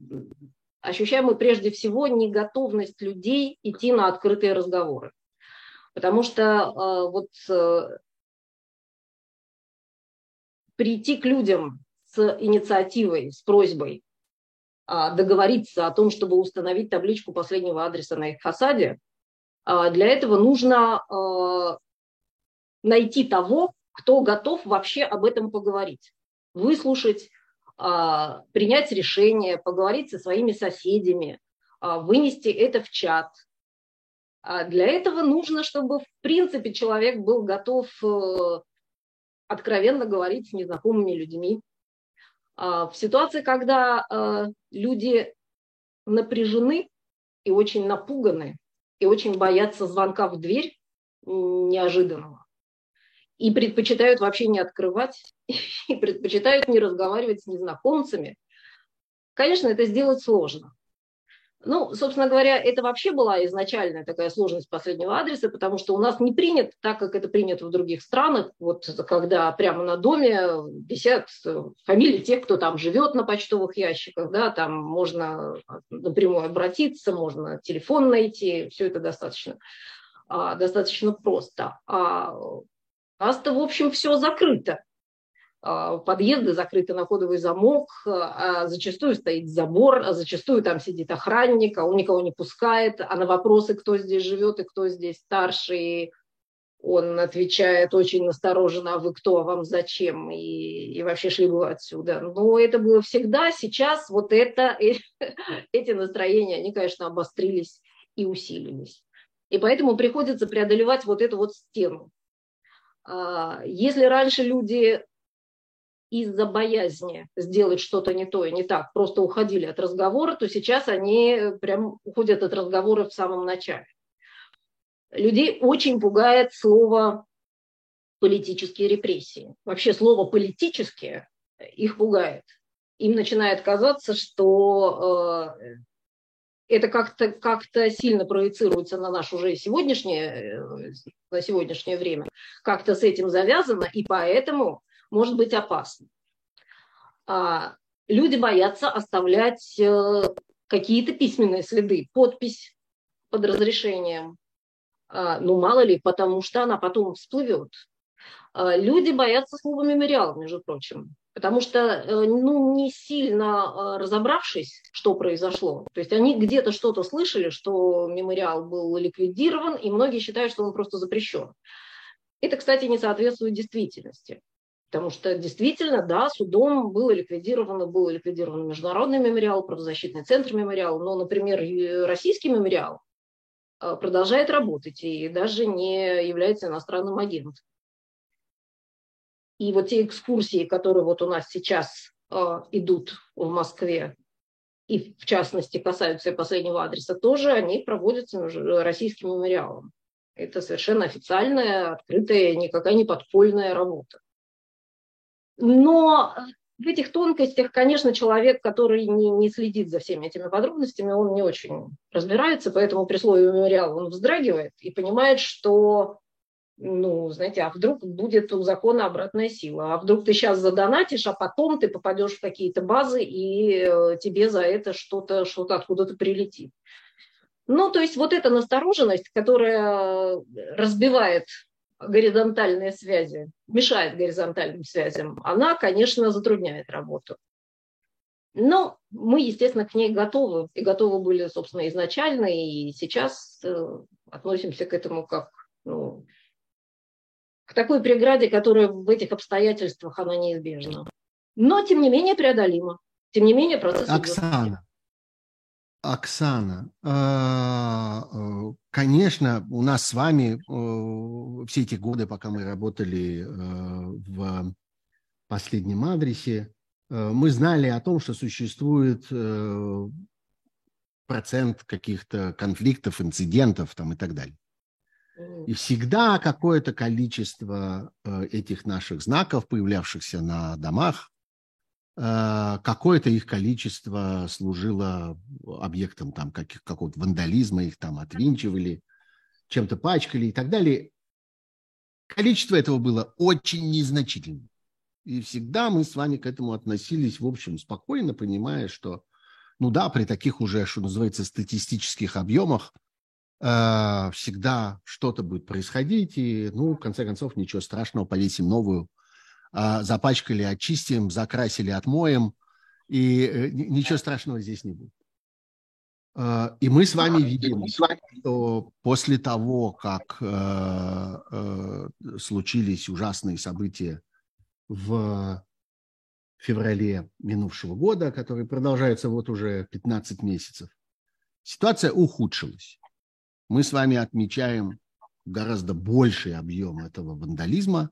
[SPEAKER 3] неготовность людей идти на открытые разговоры. Потому что прийти к людям с инициативой, с просьбой договориться о том, чтобы установить табличку последнего адреса на их фасаде, для этого нужно найти того, кто готов вообще об этом поговорить, выслушать, принять решение, поговорить со своими соседями, вынести это в чат. Для этого нужно, чтобы в принципе человек был готов откровенно говорить с незнакомыми людьми. В ситуации, когда люди напряжены и очень напуганы, и очень боятся звонка в дверь неожиданного, и предпочитают вообще не открывать, и предпочитают не разговаривать с незнакомцами, конечно, это сделать сложно. Ну, собственно говоря, это вообще была изначальная такая сложность последнего адреса, потому что у нас не принято, так как это принято в других странах, вот когда прямо на доме висят фамилии тех, кто там живет на почтовых ящиках, да, там можно напрямую обратиться, можно телефон найти, все это достаточно просто. У нас-то, в общем, все закрыто. Подъезды закрыты на кодовый замок, зачастую стоит забор, зачастую там сидит охранник, он никого не пускает, а на вопросы, кто здесь живет и кто здесь старший, он отвечает очень настороженно: а вы кто, а вам зачем, и вообще шли бы отсюда. Но это было всегда, сейчас вот эти настроения, они, конечно, обострились и усилились. И поэтому приходится преодолевать вот эту вот стену. Если раньше люди из-за боязни сделать что-то не то и не так просто уходили от разговора, то сейчас они прям уходят от разговора в самом начале. Людей очень пугает слово «политические репрессии». Вообще слово «политические» их пугает. Им начинает казаться, что это как-то сильно проецируется на наше уже сегодняшнее время, как-то с этим завязано, и поэтому может быть опасно. Люди боятся оставлять какие-то письменные следы, подпись под разрешением. Ну, мало ли, потому что она потом всплывет. Люди боятся слова «мемориал», между прочим, потому что, не сильно разобравшись, что произошло, то есть они где-то что-то слышали, что мемориал был ликвидирован, и многие считают, что он просто запрещен. Это, кстати, не соответствует действительности. Потому что действительно, да, судом был ликвидирован Международный мемориал, правозащитный центр мемориал, но, например, российский мемориал продолжает работать и даже не является иностранным агентом. И вот те экскурсии, которые вот у нас сейчас идут в Москве, и в частности касаются последнего адреса, тоже они проводятся российским мемориалом. Это совершенно официальная, открытая, никакая не подпольная работа. Но в этих тонкостях, конечно, человек, который не следит за всеми этими подробностями, он не очень разбирается, поэтому при слове «мемориал» он вздрагивает и понимает, что Ну, знаете, а вдруг будет у закона обратная сила? А вдруг ты сейчас задонатишь, а потом ты попадешь в какие-то базы, и тебе за это что-то откуда-то прилетит. Ну, то есть вот эта настороженность, которая разбивает горизонтальные связи, мешает горизонтальным связям, она, конечно, затрудняет работу. Но мы, естественно, к ней готовы. И готовы были, собственно, изначально, и сейчас относимся к этому как к такой преграде, которая в этих обстоятельствах, она неизбежна. Но, тем не менее, преодолима. Тем не менее, процесс идет.
[SPEAKER 1] Оксана, конечно, у нас с вами все эти годы, пока мы работали в последнем адресе, мы знали о том, что существует процент каких-то конфликтов, инцидентов там, и так далее. И всегда какое-то количество этих наших знаков, появлявшихся на домах, какое-то их количество служило объектом там, какого-то вандализма, их там отвинчивали, чем-то пачкали и так далее. Количество этого было очень незначительным. И всегда мы с вами к этому относились, в общем, спокойно, понимая, что, ну да, при таких уже, что называется, статистических объемах всегда что-то будет происходить, и, ну, в конце концов, ничего страшного, повесим новую, запачкали, очистим, закрасили, отмоем, и ничего страшного здесь не будет. И мы с вами видим, что после того, как случились ужасные события в феврале минувшего года, которые продолжаются вот уже 15 месяцев, ситуация ухудшилась. Мы с вами отмечаем гораздо больший объем этого вандализма.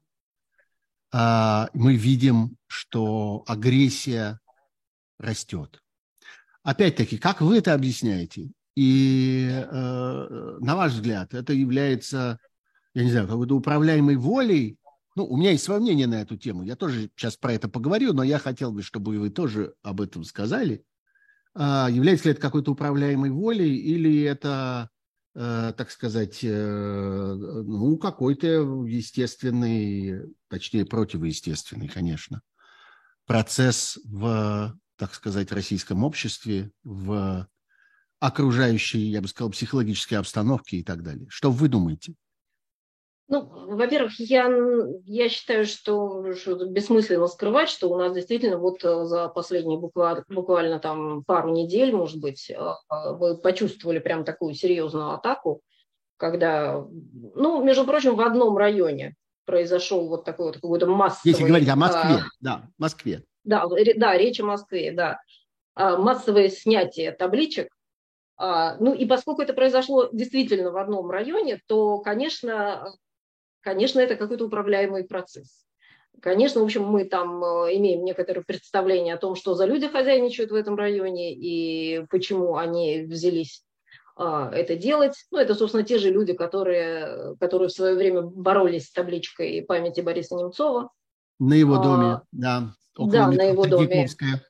[SPEAKER 1] Мы видим, что агрессия растет. Опять-таки, как вы это объясняете? И, на ваш взгляд, это является, я не знаю, какой-то управляемой волей? Ну, у меня есть свое мнение на эту тему. Я тоже сейчас про это поговорю, но я хотел бы, чтобы вы тоже об этом сказали. Является ли это какой-то управляемой волей или это, так сказать, ну, какой-то естественный, точнее, противоестественный, конечно, процесс в, так сказать, российском обществе, в окружающей, я бы сказал, психологической обстановке и так далее? Что вы думаете?
[SPEAKER 3] Ну, во-первых, я считаю, что бессмысленно скрывать, что у нас действительно вот за последние буквально там пару недель, может быть, вы почувствовали прям такую серьезную атаку, когда, ну, между прочим, в одном районе произошел вот такой вот какой-то массовый...
[SPEAKER 1] Если говорить о Москве, да, Москве.
[SPEAKER 3] Да, речь о Москве, да. Массовое снятие табличек. Ну и поскольку это произошло действительно в одном районе, то, конечно, это какой-то управляемый процесс. Конечно, в общем, мы там имеем некоторое представление о том, что за люди хозяйничают в этом районе и почему они взялись это делать. Ну, это, собственно, те же люди, которые в свое время боролись с табличкой памяти Бориса Немцова.
[SPEAKER 1] На его доме, да, около
[SPEAKER 3] на его доме.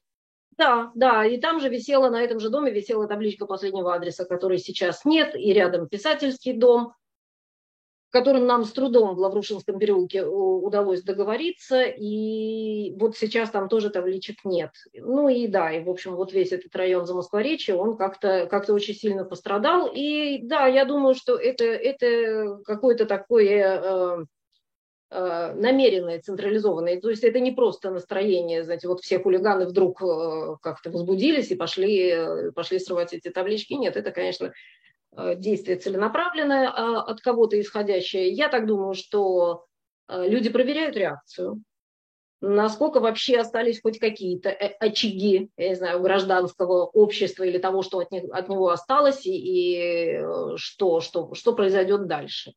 [SPEAKER 3] Да, и там же висела, на этом же доме висела табличка последнего адреса, которой сейчас нет, и рядом писательский дом, в котором нам с трудом в Лаврушинском переулке удалось договориться, и вот сейчас там тоже табличек нет. Ну и да, и в общем вот весь этот район Замоскворечья, он как-то очень сильно пострадал, и да, я думаю, что это какое-то такое намеренное, централизованное, то есть это не просто настроение, знаете, вот все хулиганы вдруг как-то возбудились и пошли срывать эти таблички, нет, это, конечно, действие целенаправленное, от кого-то исходящее. Я так думаю, что люди проверяют реакцию, насколько вообще остались хоть какие-то очаги, я не знаю, гражданского общества или того, что от него осталось, и что произойдет дальше.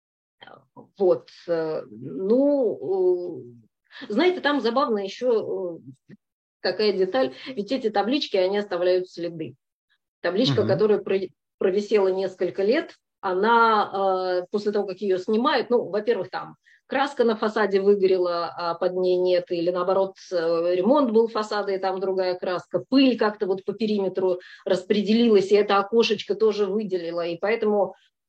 [SPEAKER 3] Вот. Ну, знаете, там забавно еще какая деталь, ведь эти таблички, они оставляют следы. Табличка, которая провисела несколько лет, она после того, как ее снимают, ну, во-первых, там краска на фасаде выгорела, а под ней нет, или наоборот, ремонт был фасада, и там другая краска, пыль как-то вот по периметру распределилась, и это окошечко тоже выделила, и поэтому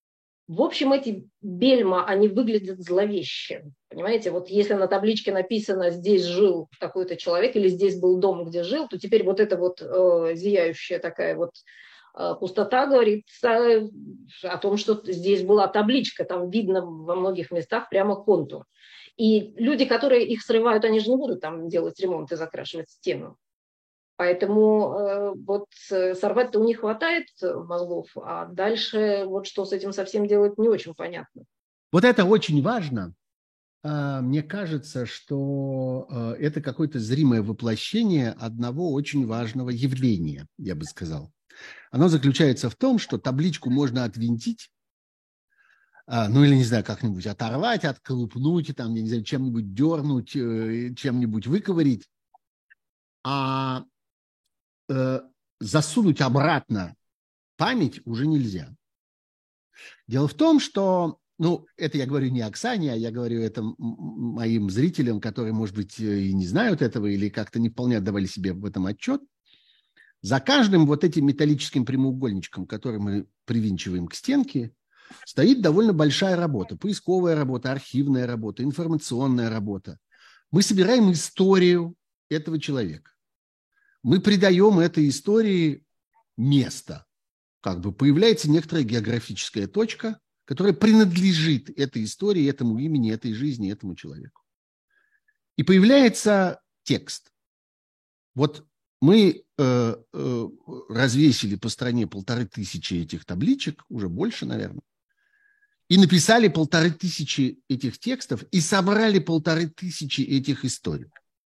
[SPEAKER 3] В общем, эти бельма, они выглядят зловеще. Понимаете, вот если на табличке написано «здесь жил такой-то человек» или «здесь был дом, где жил», то теперь вот эта вот зияющая такая вот пустота говорит о том, что здесь была табличка, там видно во многих местах прямо контур. И люди, которые их срывают, они же не будут там делать ремонт и закрашивать стену. Поэтому вот сорвать-то у них хватает мозгов, а дальше вот что с этим совсем делать не очень понятно.
[SPEAKER 1] Вот это очень важно. Мне кажется, что это какое-то зримое воплощение одного очень важного явления, я бы сказал. Оно заключается в том, что табличку можно отвинтить, ну или, не знаю, как-нибудь оторвать, отколупнуть, там, я не знаю, чем-нибудь дернуть, чем-нибудь выковырить, а засунуть обратно память уже нельзя. Дело в том, что, ну, это я говорю не Оксане, а я говорю это моим зрителям, которые, может быть, и не знают этого или как-то не вполне отдавали себе в этом отчет. За каждым вот этим металлическим прямоугольничком, который мы привинчиваем к стенке, стоит довольно большая работа. Поисковая работа, архивная работа, информационная работа. Мы собираем историю этого человека. Мы придаем этой истории место. Как бы появляется некоторая географическая точка, которая принадлежит этой истории, этому имени, этой жизни, этому человеку. И появляется текст. Вот мы развесили по стране 1500 этих табличек, уже больше, наверное, и написали 1500 этих текстов и собрали 1500 этих историй.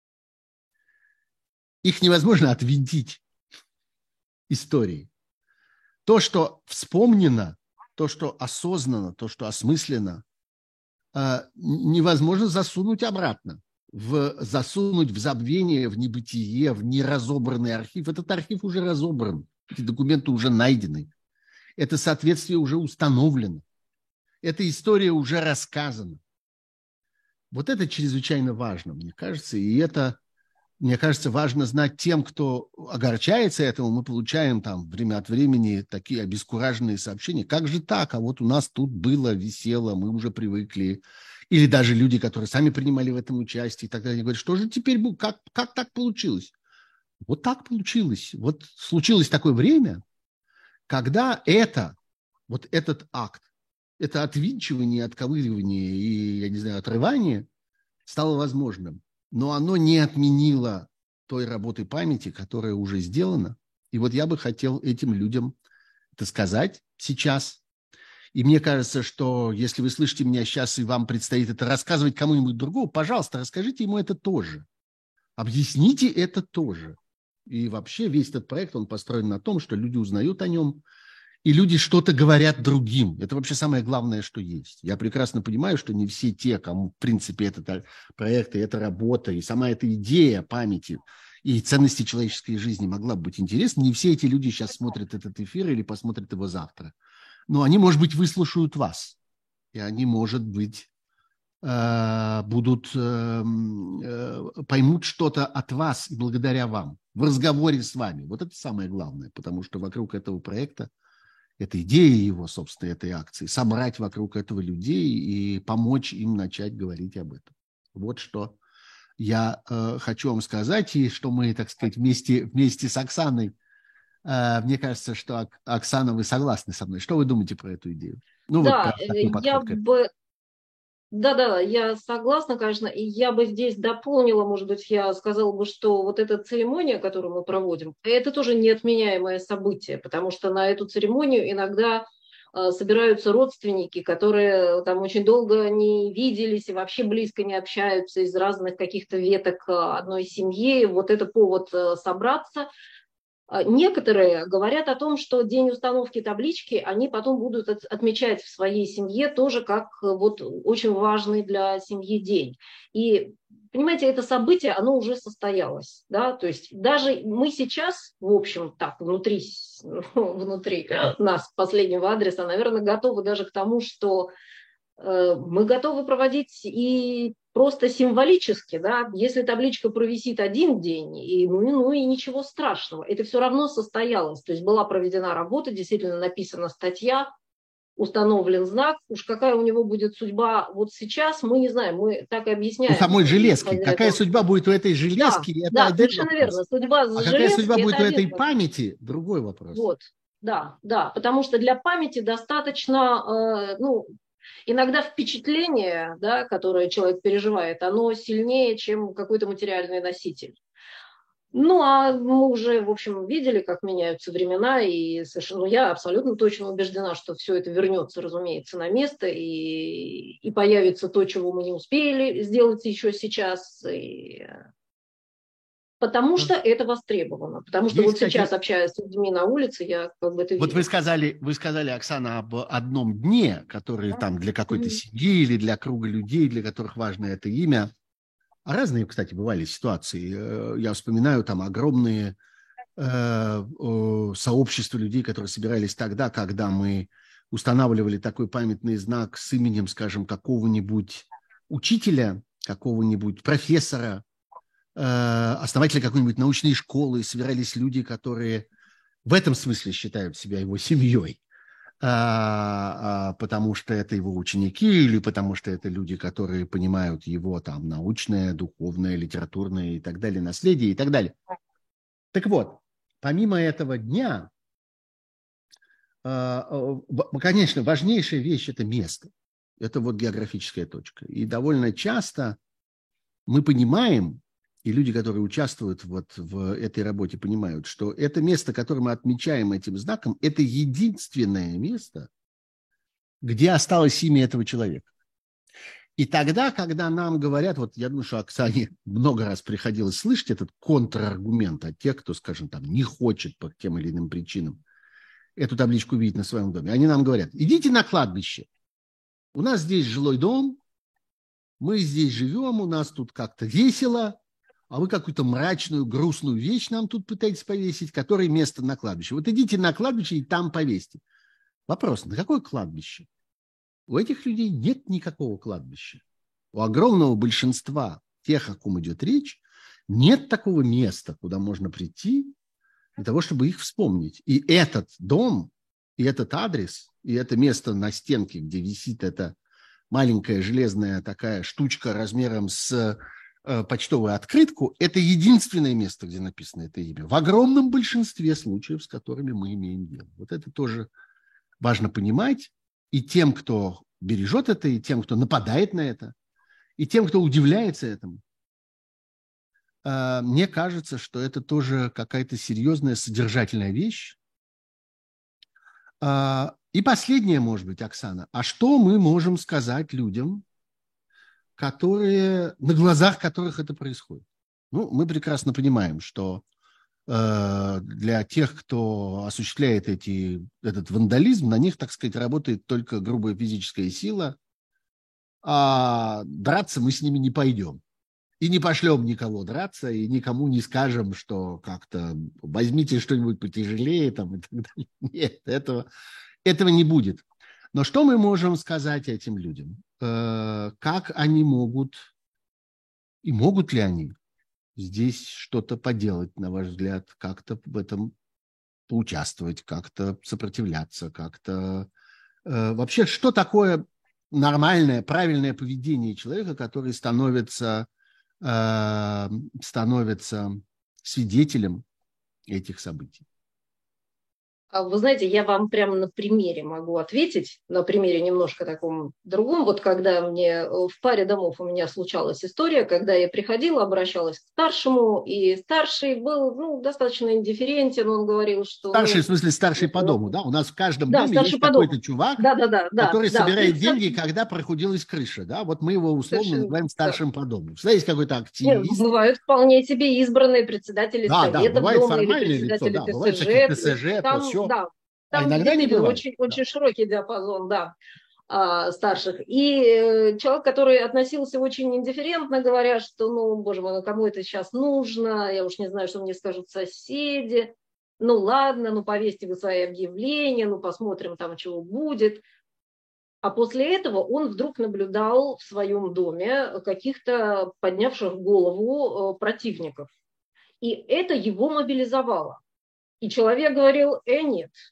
[SPEAKER 1] Их невозможно отвинтить, истории. То, что вспомнено, то, что осознанно, то, что осмысленно, невозможно засунуть обратно. Засунуть в забвение, в небытие, в неразобранный архив. Этот архив уже разобран, эти документы уже найдены. Это соответствие уже установлено. Эта история уже рассказана. Вот это чрезвычайно важно, мне кажется. И это, мне кажется, важно знать тем, кто огорчается этому. Мы получаем там время от времени такие обескураженные сообщения. Как же так? А вот у нас тут было, висело, мы уже привыкли. Или даже люди, которые сами принимали в этом участие, и так далее, говорят, что же теперь будет, как так получилось? Вот так получилось. Вот случилось такое время, когда вот этот акт, это отвинчивание, отковыривание и, я не знаю, отрывание стало возможным. Но оно не отменило той работы памяти, которая уже сделана. И вот я бы хотел этим людям это сказать сейчас. И мне кажется, что если вы слышите меня сейчас, и вам предстоит это рассказывать кому-нибудь другому, пожалуйста, расскажите ему это тоже. Объясните это тоже. И вообще весь этот проект, он построен на том, что люди узнают о нем, и люди что-то говорят другим. Это вообще самое главное, что есть. Я прекрасно понимаю, что не все те, кому, в принципе, этот проект, и эта работа, и сама эта идея памяти и ценности человеческой жизни могла бы быть интересна, не все эти люди сейчас смотрят этот эфир или посмотрят его завтра. Но они, может быть, выслушают вас, и они, может быть, поймут что-то от вас и благодаря вам, в разговоре с вами. Вот это самое главное, потому что вокруг этого проекта, этой идеи его, собственно, этой акции, собрать вокруг этого людей и помочь им начать говорить об этом. Вот что я хочу вам сказать, и что мы, так сказать, вместе с Оксаной. Мне кажется, что, Оксана, вы согласны со мной. Что вы думаете про эту идею? Ну,
[SPEAKER 3] да,
[SPEAKER 1] вот
[SPEAKER 3] Да, я согласна, конечно, и я бы здесь дополнила, может быть, я сказала бы, что вот эта церемония, которую мы проводим, это тоже неотменяемое событие, потому что на эту церемонию иногда собираются родственники, которые там очень долго не виделись и вообще близко не общаются из разных каких-то веток одной семьи. Вот это повод собраться. Некоторые говорят о том, что день установки таблички они потом будут отмечать в своей семье тоже как вот очень важный для семьи день. И, понимаете, это событие, оно уже состоялось. Да? То есть даже мы сейчас, в общем, так, внутри нас, последнего адреса, наверное, готовы даже к тому, что мы готовы проводить и просто символически, да, если табличка провисит один день, и ничего страшного, это все равно состоялось, то есть была проведена работа, действительно написана статья, установлен знак, уж какая у него будет судьба вот сейчас, мы не знаем, мы так и объясняем.
[SPEAKER 1] У самой железки. Какая судьба будет у этой железки?
[SPEAKER 3] Да, это совершенно верно. Судьба
[SPEAKER 1] а
[SPEAKER 3] железки,
[SPEAKER 1] какая судьба будет у
[SPEAKER 3] это
[SPEAKER 1] этой памяти? Другой вопрос.
[SPEAKER 3] Вот, да, потому что для памяти достаточно, иногда впечатление, да, которое человек переживает, оно сильнее, чем какой-то материальный носитель. Ну, а мы уже, в общем, видели, как меняются времена, и совершенно, я абсолютно точно убеждена, что все это вернется, разумеется, на место, и появится то, чего мы не успели сделать еще сейчас, потому что это востребовано. Потому что вот сейчас, общаясь с людьми на улице, я как бы это вижу.
[SPEAKER 1] Вот вы сказали, Оксана, об одном дне, который там для какой-то семьи или для круга людей, для которых важно это имя. А разные, кстати, бывали ситуации. Я вспоминаю там огромные сообщества людей, которые собирались тогда, когда мы устанавливали такой памятный знак с именем, скажем, какого-нибудь учителя, какого-нибудь профессора, основателя какой-нибудь научной школы. Собирались люди, которые в этом смысле считают себя его семьей. Потому что это его ученики или потому что это люди, которые понимают его там научное, духовное, литературное и так далее, наследие и так далее. Так вот, помимо этого дня, конечно, важнейшая вещь – это место. Это вот географическая точка. И довольно часто мы понимаем, и люди, которые участвуют вот в этой работе, понимают, что это место, которое мы отмечаем этим знаком, это единственное место, где осталось имя этого человека. И тогда, когда нам говорят, вот я думаю, что Оксане много раз приходилось слышать этот контраргумент от тех, кто, скажем, там не хочет по тем или иным причинам эту табличку видеть на своем доме. Они нам говорят: идите на кладбище, у нас здесь жилой дом, мы здесь живем, у нас тут как-то весело, а вы какую-то мрачную, грустную вещь нам тут пытаетесь повесить, которое место на кладбище. Вот идите на кладбище и там повесьте. Вопрос: на какое кладбище? У этих людей нет никакого кладбища. У огромного большинства тех, о ком идет речь, нет такого места, куда можно прийти для того, чтобы их вспомнить. И этот дом, и этот адрес, и это место на стенке, где висит эта маленькая железная такая штучка размером с почтовую открытку, это единственное место, где написано это имя. В огромном большинстве случаев, с которыми мы имеем дело. Вот это тоже важно понимать. И тем, кто бережет это, и тем, кто нападает на это, и тем, кто удивляется этому. Мне кажется, что это тоже какая-то серьезная содержательная вещь. И последнее, может быть, Оксана. А что мы можем сказать людям, которые, на глазах которых это происходит? Ну, мы прекрасно понимаем, что для тех, кто осуществляет этот вандализм, на них, так сказать, работает только грубая физическая сила, а драться мы с ними не пойдем. И не пошлем никого драться, и никому не скажем, что как-то возьмите что-нибудь потяжелее там, и так далее. Нет, этого не будет. Но что мы можем сказать этим людям? Как они могут, и могут ли они здесь что-то поделать, на ваш взгляд, как-то в этом поучаствовать, как-то сопротивляться, как-то... Вообще, что такое нормальное, правильное поведение человека, который становится свидетелем этих событий?
[SPEAKER 3] Вы знаете, я вам прямо на примере могу ответить, на примере немножко таком другом. Вот когда мне в паре домов у меня случалась история, когда я приходила, обращалась к старшему, и старший был достаточно индифферентен, он говорил, что...
[SPEAKER 1] Старший, в смысле, старший по дому, да? У нас в каждом доме есть какой-то чувак, который собирает деньги, когда прохудилась крыша, да? Вот мы его условно называем старшим по дому. Всегда есть какой-то активист.
[SPEAKER 3] Нет, бывают вполне себе избранные председатели советов дома или председатели
[SPEAKER 1] лицо, бывают всякие ТСЖ, то все.
[SPEAKER 3] Да,
[SPEAKER 1] там
[SPEAKER 3] иногда не бывает. Очень широкий диапазон, старших. И человек, который относился очень индифферентно, говоря, что, боже мой, кому это сейчас нужно, я уж не знаю, что мне скажут соседи, ладно, повесьте вы свои объявления, посмотрим там, чего будет. А после этого он вдруг наблюдал в своем доме каких-то поднявших голову противников. И это его мобилизовало. И человек говорил: нет,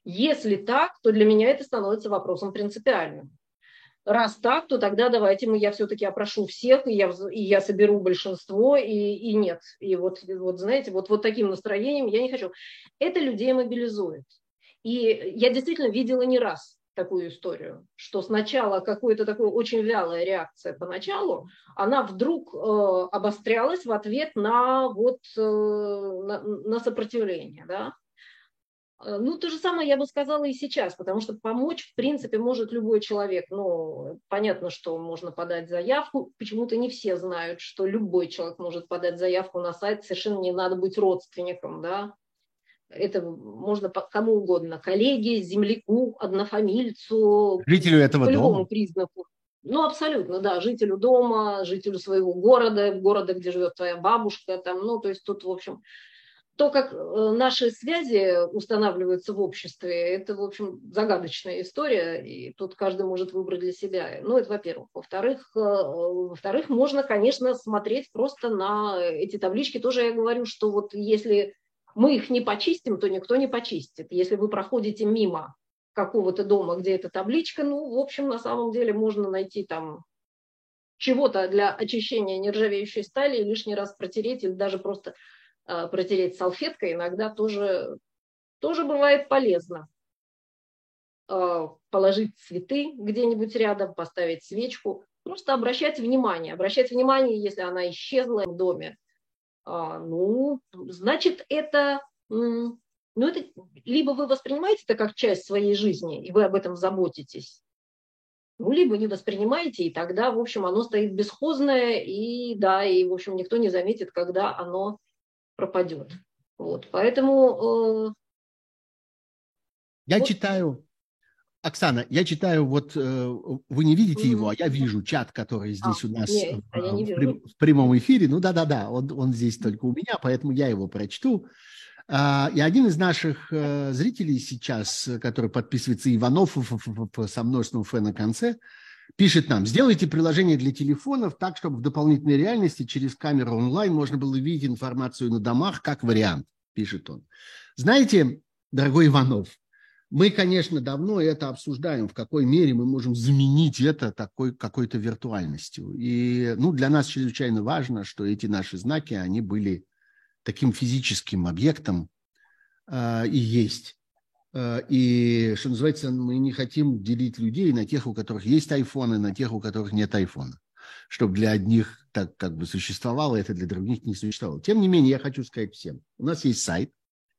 [SPEAKER 3] Если так, то для меня это становится вопросом принципиальным. Раз так, то тогда давайте я все-таки опрошу всех, и я соберу большинство, и нет. И вот знаете, вот таким настроением я не хочу. Это людей мобилизует. И я действительно видела не раз такую историю, что сначала какая-то такая очень вялая реакция поначалу, она вдруг обострялась в ответ на сопротивление, да. Ну, то же самое я бы сказала и сейчас, потому что помочь, в принципе, может любой человек. Ну, понятно, что можно подать заявку. Почему-то не все знают, что любой человек может подать заявку на сайт. Совершенно не надо быть родственником, да. Это можно кому угодно. Коллеге, земляку, однофамильцу.
[SPEAKER 1] Жителю этого
[SPEAKER 3] по любому
[SPEAKER 1] дома.
[SPEAKER 3] признаку. Ну, абсолютно, да. Жителю дома, жителю своего города, где живет твоя бабушка. Там, ну, то есть тут, в общем... То, как наши связи устанавливаются в обществе, это, в общем, загадочная история, и тут каждый может выбрать для себя. Ну, это во-первых. Во-вторых, можно, конечно, смотреть просто на эти таблички. Тоже я говорю, что вот если мы их не почистим, то никто не почистит. Если вы проходите мимо какого-то дома, где эта табличка, ну, в общем, на самом деле можно найти там чего-то для очищения нержавеющей стали и лишний раз протереть, или даже просто протереть салфеткой иногда тоже бывает полезно. Положить цветы где-нибудь рядом, поставить свечку. Просто обращать внимание, если она исчезла в доме. Ну, значит, это либо вы воспринимаете это как часть своей жизни, и вы об этом заботитесь, ну, либо не воспринимаете, и тогда, в общем, оно стоит бесхозное, и, в общем, никто не заметит, когда оно пропадет. Вот, поэтому...
[SPEAKER 1] Я читаю, Оксана, вы не видите его, а я вижу чат, который здесь у нас в прямом эфире. Ну да, он здесь только у меня, поэтому я его прочту. И один из наших зрителей сейчас, который подписывается Иванов со множеством «Ф» на конце, пишет нам: сделайте приложение для телефонов так, чтобы в дополнительной реальности через камеру онлайн можно было видеть информацию на домах, как вариант, пишет он. Знаете, дорогой Иванов, мы, конечно, давно это обсуждаем, в какой мере мы можем заменить это такой какой-то виртуальностью. И для нас чрезвычайно важно, что эти наши знаки, они были таким физическим объектом и есть. И, что называется, мы не хотим делить людей на тех, у которых есть айфоны, на тех, у которых нет айфона. Чтобы для одних так как бы существовало, это для других не существовало. Тем не менее, я хочу сказать всем. У нас есть сайт.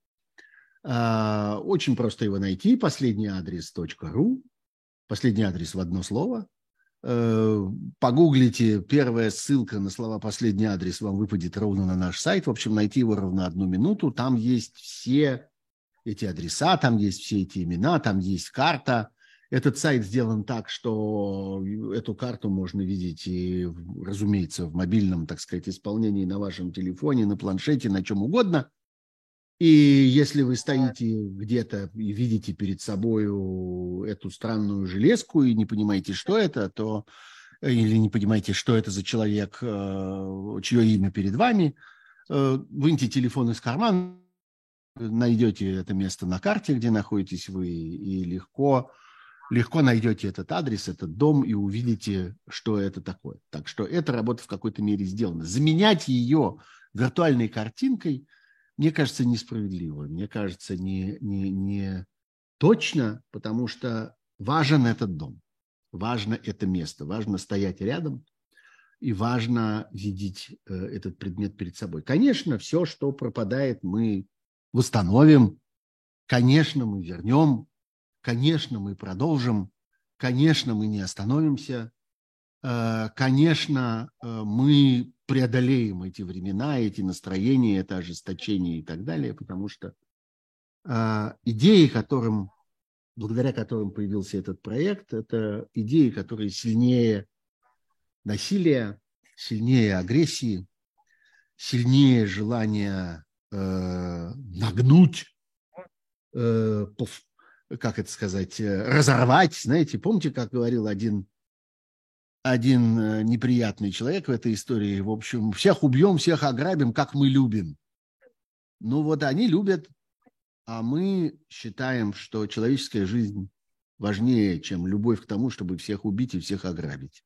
[SPEAKER 1] Очень просто его найти. Последний адрес .ru. Последний адрес в одно слово. Погуглите, первая ссылка на слова «последний адрес» вам выпадет ровно на наш сайт. В общем, найти его ровно 1 минуту. Там есть все эти адреса, там есть все эти имена, там есть карта. Этот сайт сделан так, что эту карту можно видеть и, разумеется, в мобильном, так сказать, исполнении на вашем телефоне, на планшете, на чем угодно. И если вы стоите где-то и видите перед собой эту странную железку и не понимаете, что это, или не понимаете, что это за человек, чье имя перед вами, выньте телефон из кармана, найдете это место на карте, где находитесь вы, и легко найдете этот адрес, этот дом, и увидите, что это такое. Так что эта работа в какой-то мере сделана. Заменять ее виртуальной картинкой, мне кажется, несправедливо. Мне кажется, не точно, потому что важен этот дом, важно это место, важно стоять рядом, и важно видеть этот предмет перед собой. Конечно, все, что пропадает, мы восстановим, конечно, мы вернем, конечно, мы продолжим, конечно, мы не остановимся, конечно, мы преодолеем эти времена, эти настроения, это ожесточение и так далее, потому что идеи, благодаря которым появился этот проект, это идеи, которые сильнее насилия, сильнее агрессии, сильнее желания нагнуть, как это сказать, разорвать. Знаете, помните, как говорил один неприятный человек в этой истории? В общем, всех убьем, всех ограбим, как мы любим. Ну вот они любят а мы считаем, что человеческая жизнь важнее, чем любовь к тому, чтобы всех убить и всех ограбить.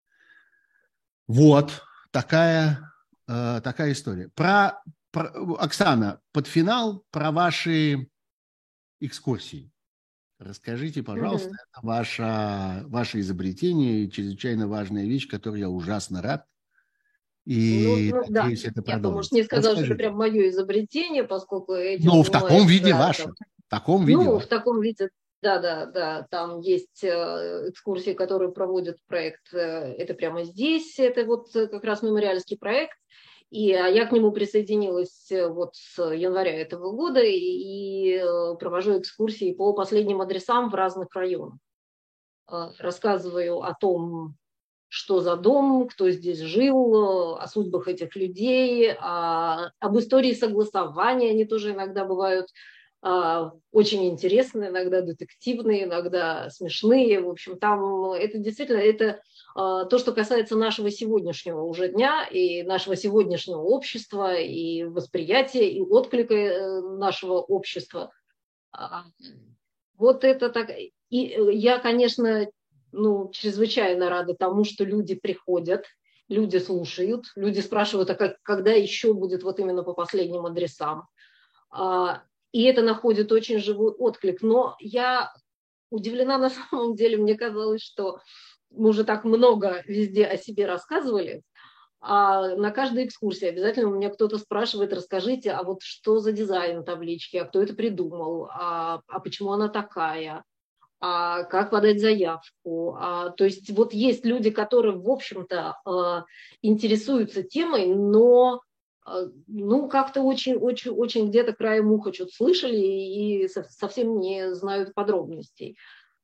[SPEAKER 1] Вот такая история. Оксана, под финал про ваши экскурсии. Расскажите, пожалуйста, это ваше изобретение и чрезвычайно важная вещь, которой я ужасно рад. И
[SPEAKER 3] Да,
[SPEAKER 1] надеюсь, это
[SPEAKER 3] я бы, может,
[SPEAKER 1] продолжится.
[SPEAKER 3] не сказала, что это прям мое изобретение, поскольку этим
[SPEAKER 1] Ну, в таком виде
[SPEAKER 3] занимается...
[SPEAKER 1] ваше. В таком виде
[SPEAKER 3] в таком виде, да. Там есть экскурсии, которые проводит проект. Это прямо здесь, это вот как раз мемориальский проект. А я к нему присоединилась вот с января этого года и провожу экскурсии по последним адресам в разных районах. Рассказываю о том, что за дом, кто здесь жил, о судьбах этих людей, об истории согласования. Они тоже иногда бывают очень интересные, иногда детективные, иногда смешные. В общем, там это действительно то, что касается нашего сегодняшнего уже дня и нашего сегодняшнего общества, и восприятия, и отклика нашего общества. Вот это так. И я, конечно, чрезвычайно рада тому, что люди приходят, люди слушают, люди спрашивают, когда еще будет вот именно по последним адресам. И это находит очень живой отклик. Но я удивлена на самом деле, мне казалось, что мы уже так много везде о себе рассказывали, а на каждой экскурсии обязательно у меня кто-то спрашивает: расскажите, а вот что за дизайн таблички, а кто это придумал, а почему она такая, а как подать заявку. То есть вот есть люди, которые, в общем-то, интересуются темой, но как-то очень где-то краем уха что-то слышали и совсем не знают подробностей.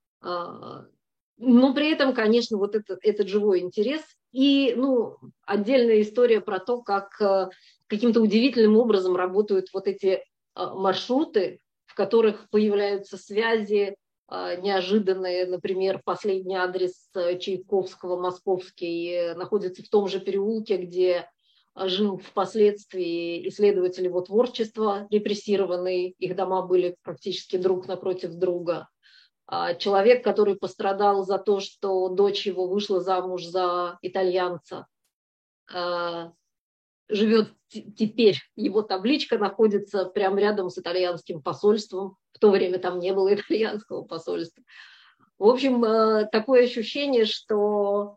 [SPEAKER 3] Но при этом, конечно, вот этот живой интерес и отдельная история про то, как каким-то удивительным образом работают вот эти маршруты, в которых появляются связи неожиданные. Например, последний адрес Чайковского, московский, находится в том же переулке, где жил впоследствии исследователь его творчества, репрессированный, их дома были практически друг напротив друга. Человек, который пострадал за то, что дочь его вышла замуж за итальянца, живет теперь, его табличка находится прямо рядом с итальянским посольством, в то время там не было итальянского посольства. В общем, такое ощущение, что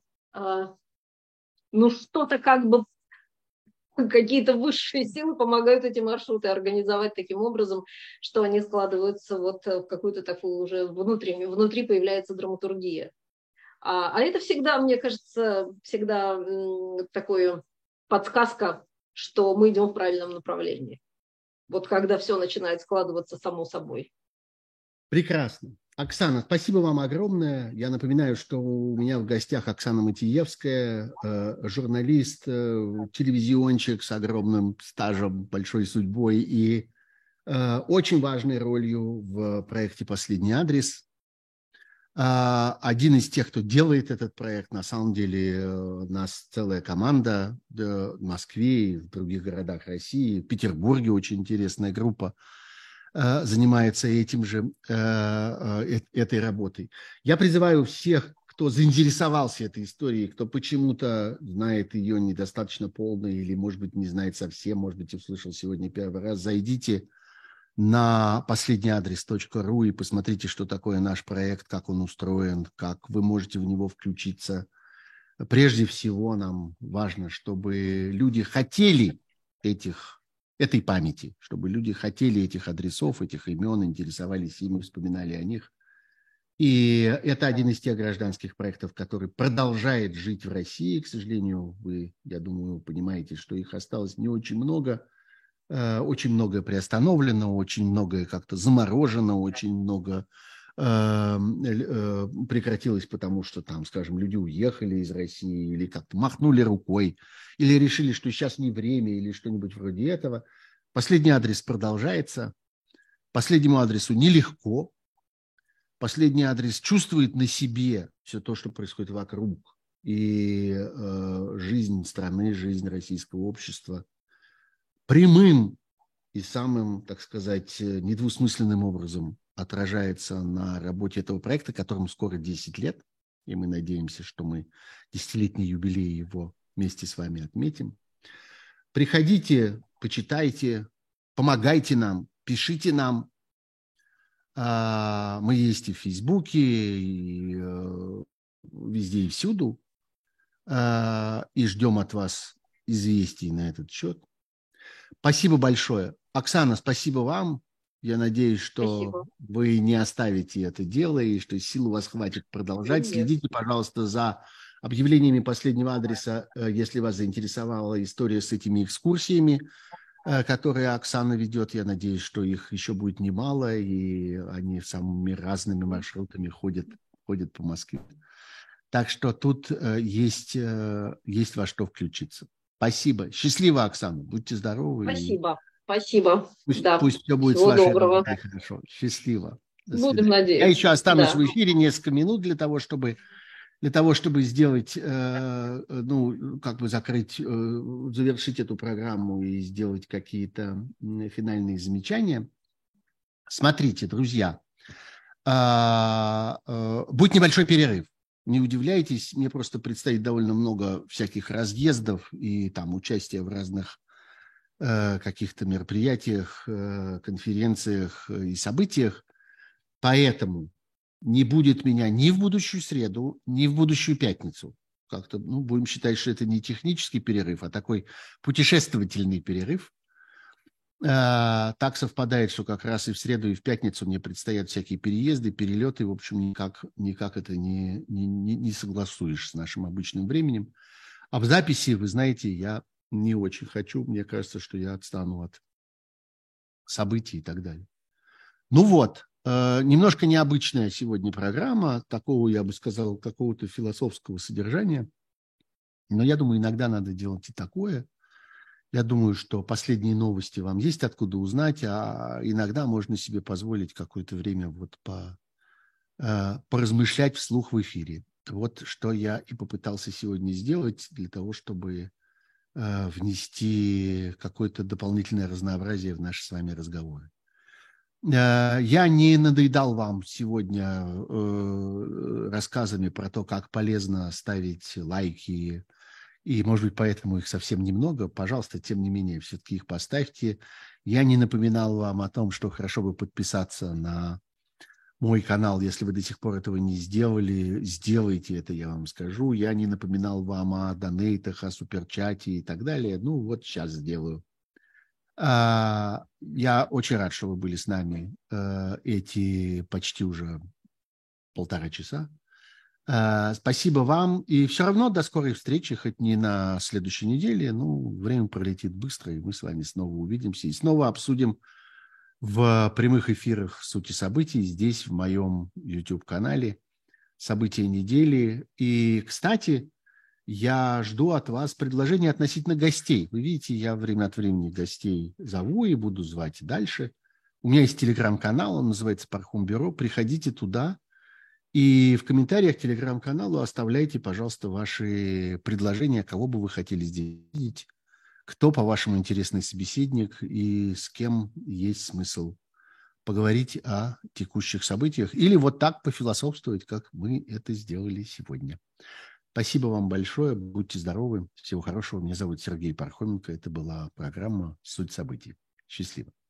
[SPEAKER 3] что-то как бы какие-то высшие силы помогают эти маршруты организовать таким образом, что они складываются вот в какую-то такую уже внутри появляется драматургия. А это всегда, мне кажется, такое подсказка, что мы идем в правильном направлении. Вот когда все начинает складываться само собой.
[SPEAKER 1] Прекрасно. Оксана, спасибо вам огромное. Я напоминаю, что у меня в гостях Оксана Матиевская, журналист, телевизионщик с огромным стажем, большой судьбой и очень важной ролью в проекте «Последний адрес». Один из тех, кто делает этот проект, на самом деле у нас целая команда в Москве и в других городах России, в Петербурге очень интересная группа занимается этой работой. Я призываю всех, кто заинтересовался этой историей, кто почему-то знает ее недостаточно полно или, может быть, не знает совсем, может быть, услышал сегодня первый раз, зайдите на последнийадрес.ру и посмотрите, что такое наш проект, как он устроен, как вы можете в него включиться. Прежде всего нам важно, чтобы люди хотели этой памяти, чтобы люди хотели этих адресов, этих имен, интересовались ими, вспоминали о них. И это один из тех гражданских проектов, который продолжает жить в России. К сожалению, вы, я думаю, понимаете, что их осталось не очень много. Очень многое приостановлено, очень многое как-то заморожено, очень много прекратилось, потому что там, скажем, люди уехали из России или как-то махнули рукой, или решили, что сейчас не время, или что-нибудь вроде этого. Последний адрес продолжается. Последнему адресу нелегко. Последний адрес чувствует на себе все то, что происходит вокруг. И жизнь страны, жизнь российского общества прямым и самым, так сказать, недвусмысленным образом отражается на работе этого проекта, которому скоро 10 лет, и мы надеемся, что мы 10-летний юбилей его вместе с вами отметим. Приходите, почитайте, помогайте нам, пишите нам. Мы есть и в Фейсбуке, и везде и всюду. И ждем от вас известий на этот счет. Спасибо большое. Оксана, спасибо вам. Я надеюсь, что вы не оставите это дело и что сил у вас хватит продолжать. Следите, пожалуйста, за объявлениями последнего адреса, если вас заинтересовала история с этими экскурсиями, которые Оксана ведет. Я надеюсь, что их еще будет немало, и они самыми разными маршрутами ходят по Москве. Так что тут есть во что включиться. Спасибо. Счастливо, Оксана. Будьте здоровы.
[SPEAKER 3] Спасибо. Спасибо.
[SPEAKER 1] Пусть все будет
[SPEAKER 3] Всего
[SPEAKER 1] с вашей
[SPEAKER 3] доброго.
[SPEAKER 1] работой хорошо. Счастливо.
[SPEAKER 3] Будем надеяться.
[SPEAKER 1] Я еще останусь в эфире несколько минут для того, чтобы сделать, завершить эту программу и сделать какие-то финальные замечания. Смотрите, друзья, будет небольшой перерыв. Не удивляйтесь, мне просто предстоит довольно много всяких разъездов и там участия в разных каких-то мероприятиях, конференциях и событиях. Поэтому не будет меня ни в будущую среду, ни в будущую пятницу. Как-то, будем считать, что это не технический перерыв, а такой путешествовательный перерыв. Так совпадает, что как раз и в среду, и в пятницу мне предстоят всякие переезды, перелеты. В общем, никак это не согласуешь с нашим обычным временем. А в записи, вы знаете, я не очень хочу. Мне кажется, что я отстану от событий и так далее. Немножко необычная сегодня программа. Такого, я бы сказал, какого-то философского содержания. Но я думаю, иногда надо делать и такое. Я думаю, что последние новости вам есть откуда узнать, а иногда можно себе позволить какое-то время поразмышлять вслух в эфире. Вот что я и попытался сегодня сделать для того, чтобы внести какое-то дополнительное разнообразие в наши с вами разговоры. Я не надоедал вам сегодня рассказами про то, как полезно ставить лайки, и, может быть, поэтому их совсем немного. Пожалуйста, тем не менее, все-таки их поставьте. Я не напоминал вам о том, что хорошо бы подписаться на мой канал. Если вы до сих пор этого не сделали, сделайте это, я вам скажу. Я не напоминал вам о донейтах, о суперчате и так далее. Вот сейчас сделаю. Я очень рад, что вы были с нами эти почти уже 1,5 часа. Спасибо вам. И все равно до скорой встречи, хоть не на следующей неделе. Время пролетит быстро, и мы с вами снова увидимся и снова обсудим в прямых эфирах сути событий здесь, в моем YouTube-канале «События недели». И, кстати, я жду от вас предложений относительно гостей. Вы видите, я время от времени гостей зову и буду звать дальше. У меня есть телеграм-канал, он называется «Пархум Бюро». Приходите туда. И в комментариях к телеграм-каналу оставляйте, пожалуйста, ваши предложения, кого бы вы хотели здесь видеть, кто, по-вашему, интересный собеседник и с кем есть смысл поговорить о текущих событиях или вот так пофилософствовать, как мы это сделали сегодня. Спасибо вам большое, будьте здоровы, всего хорошего. Меня зовут Сергей Пархоменко, это была программа «Суть событий». Счастливо.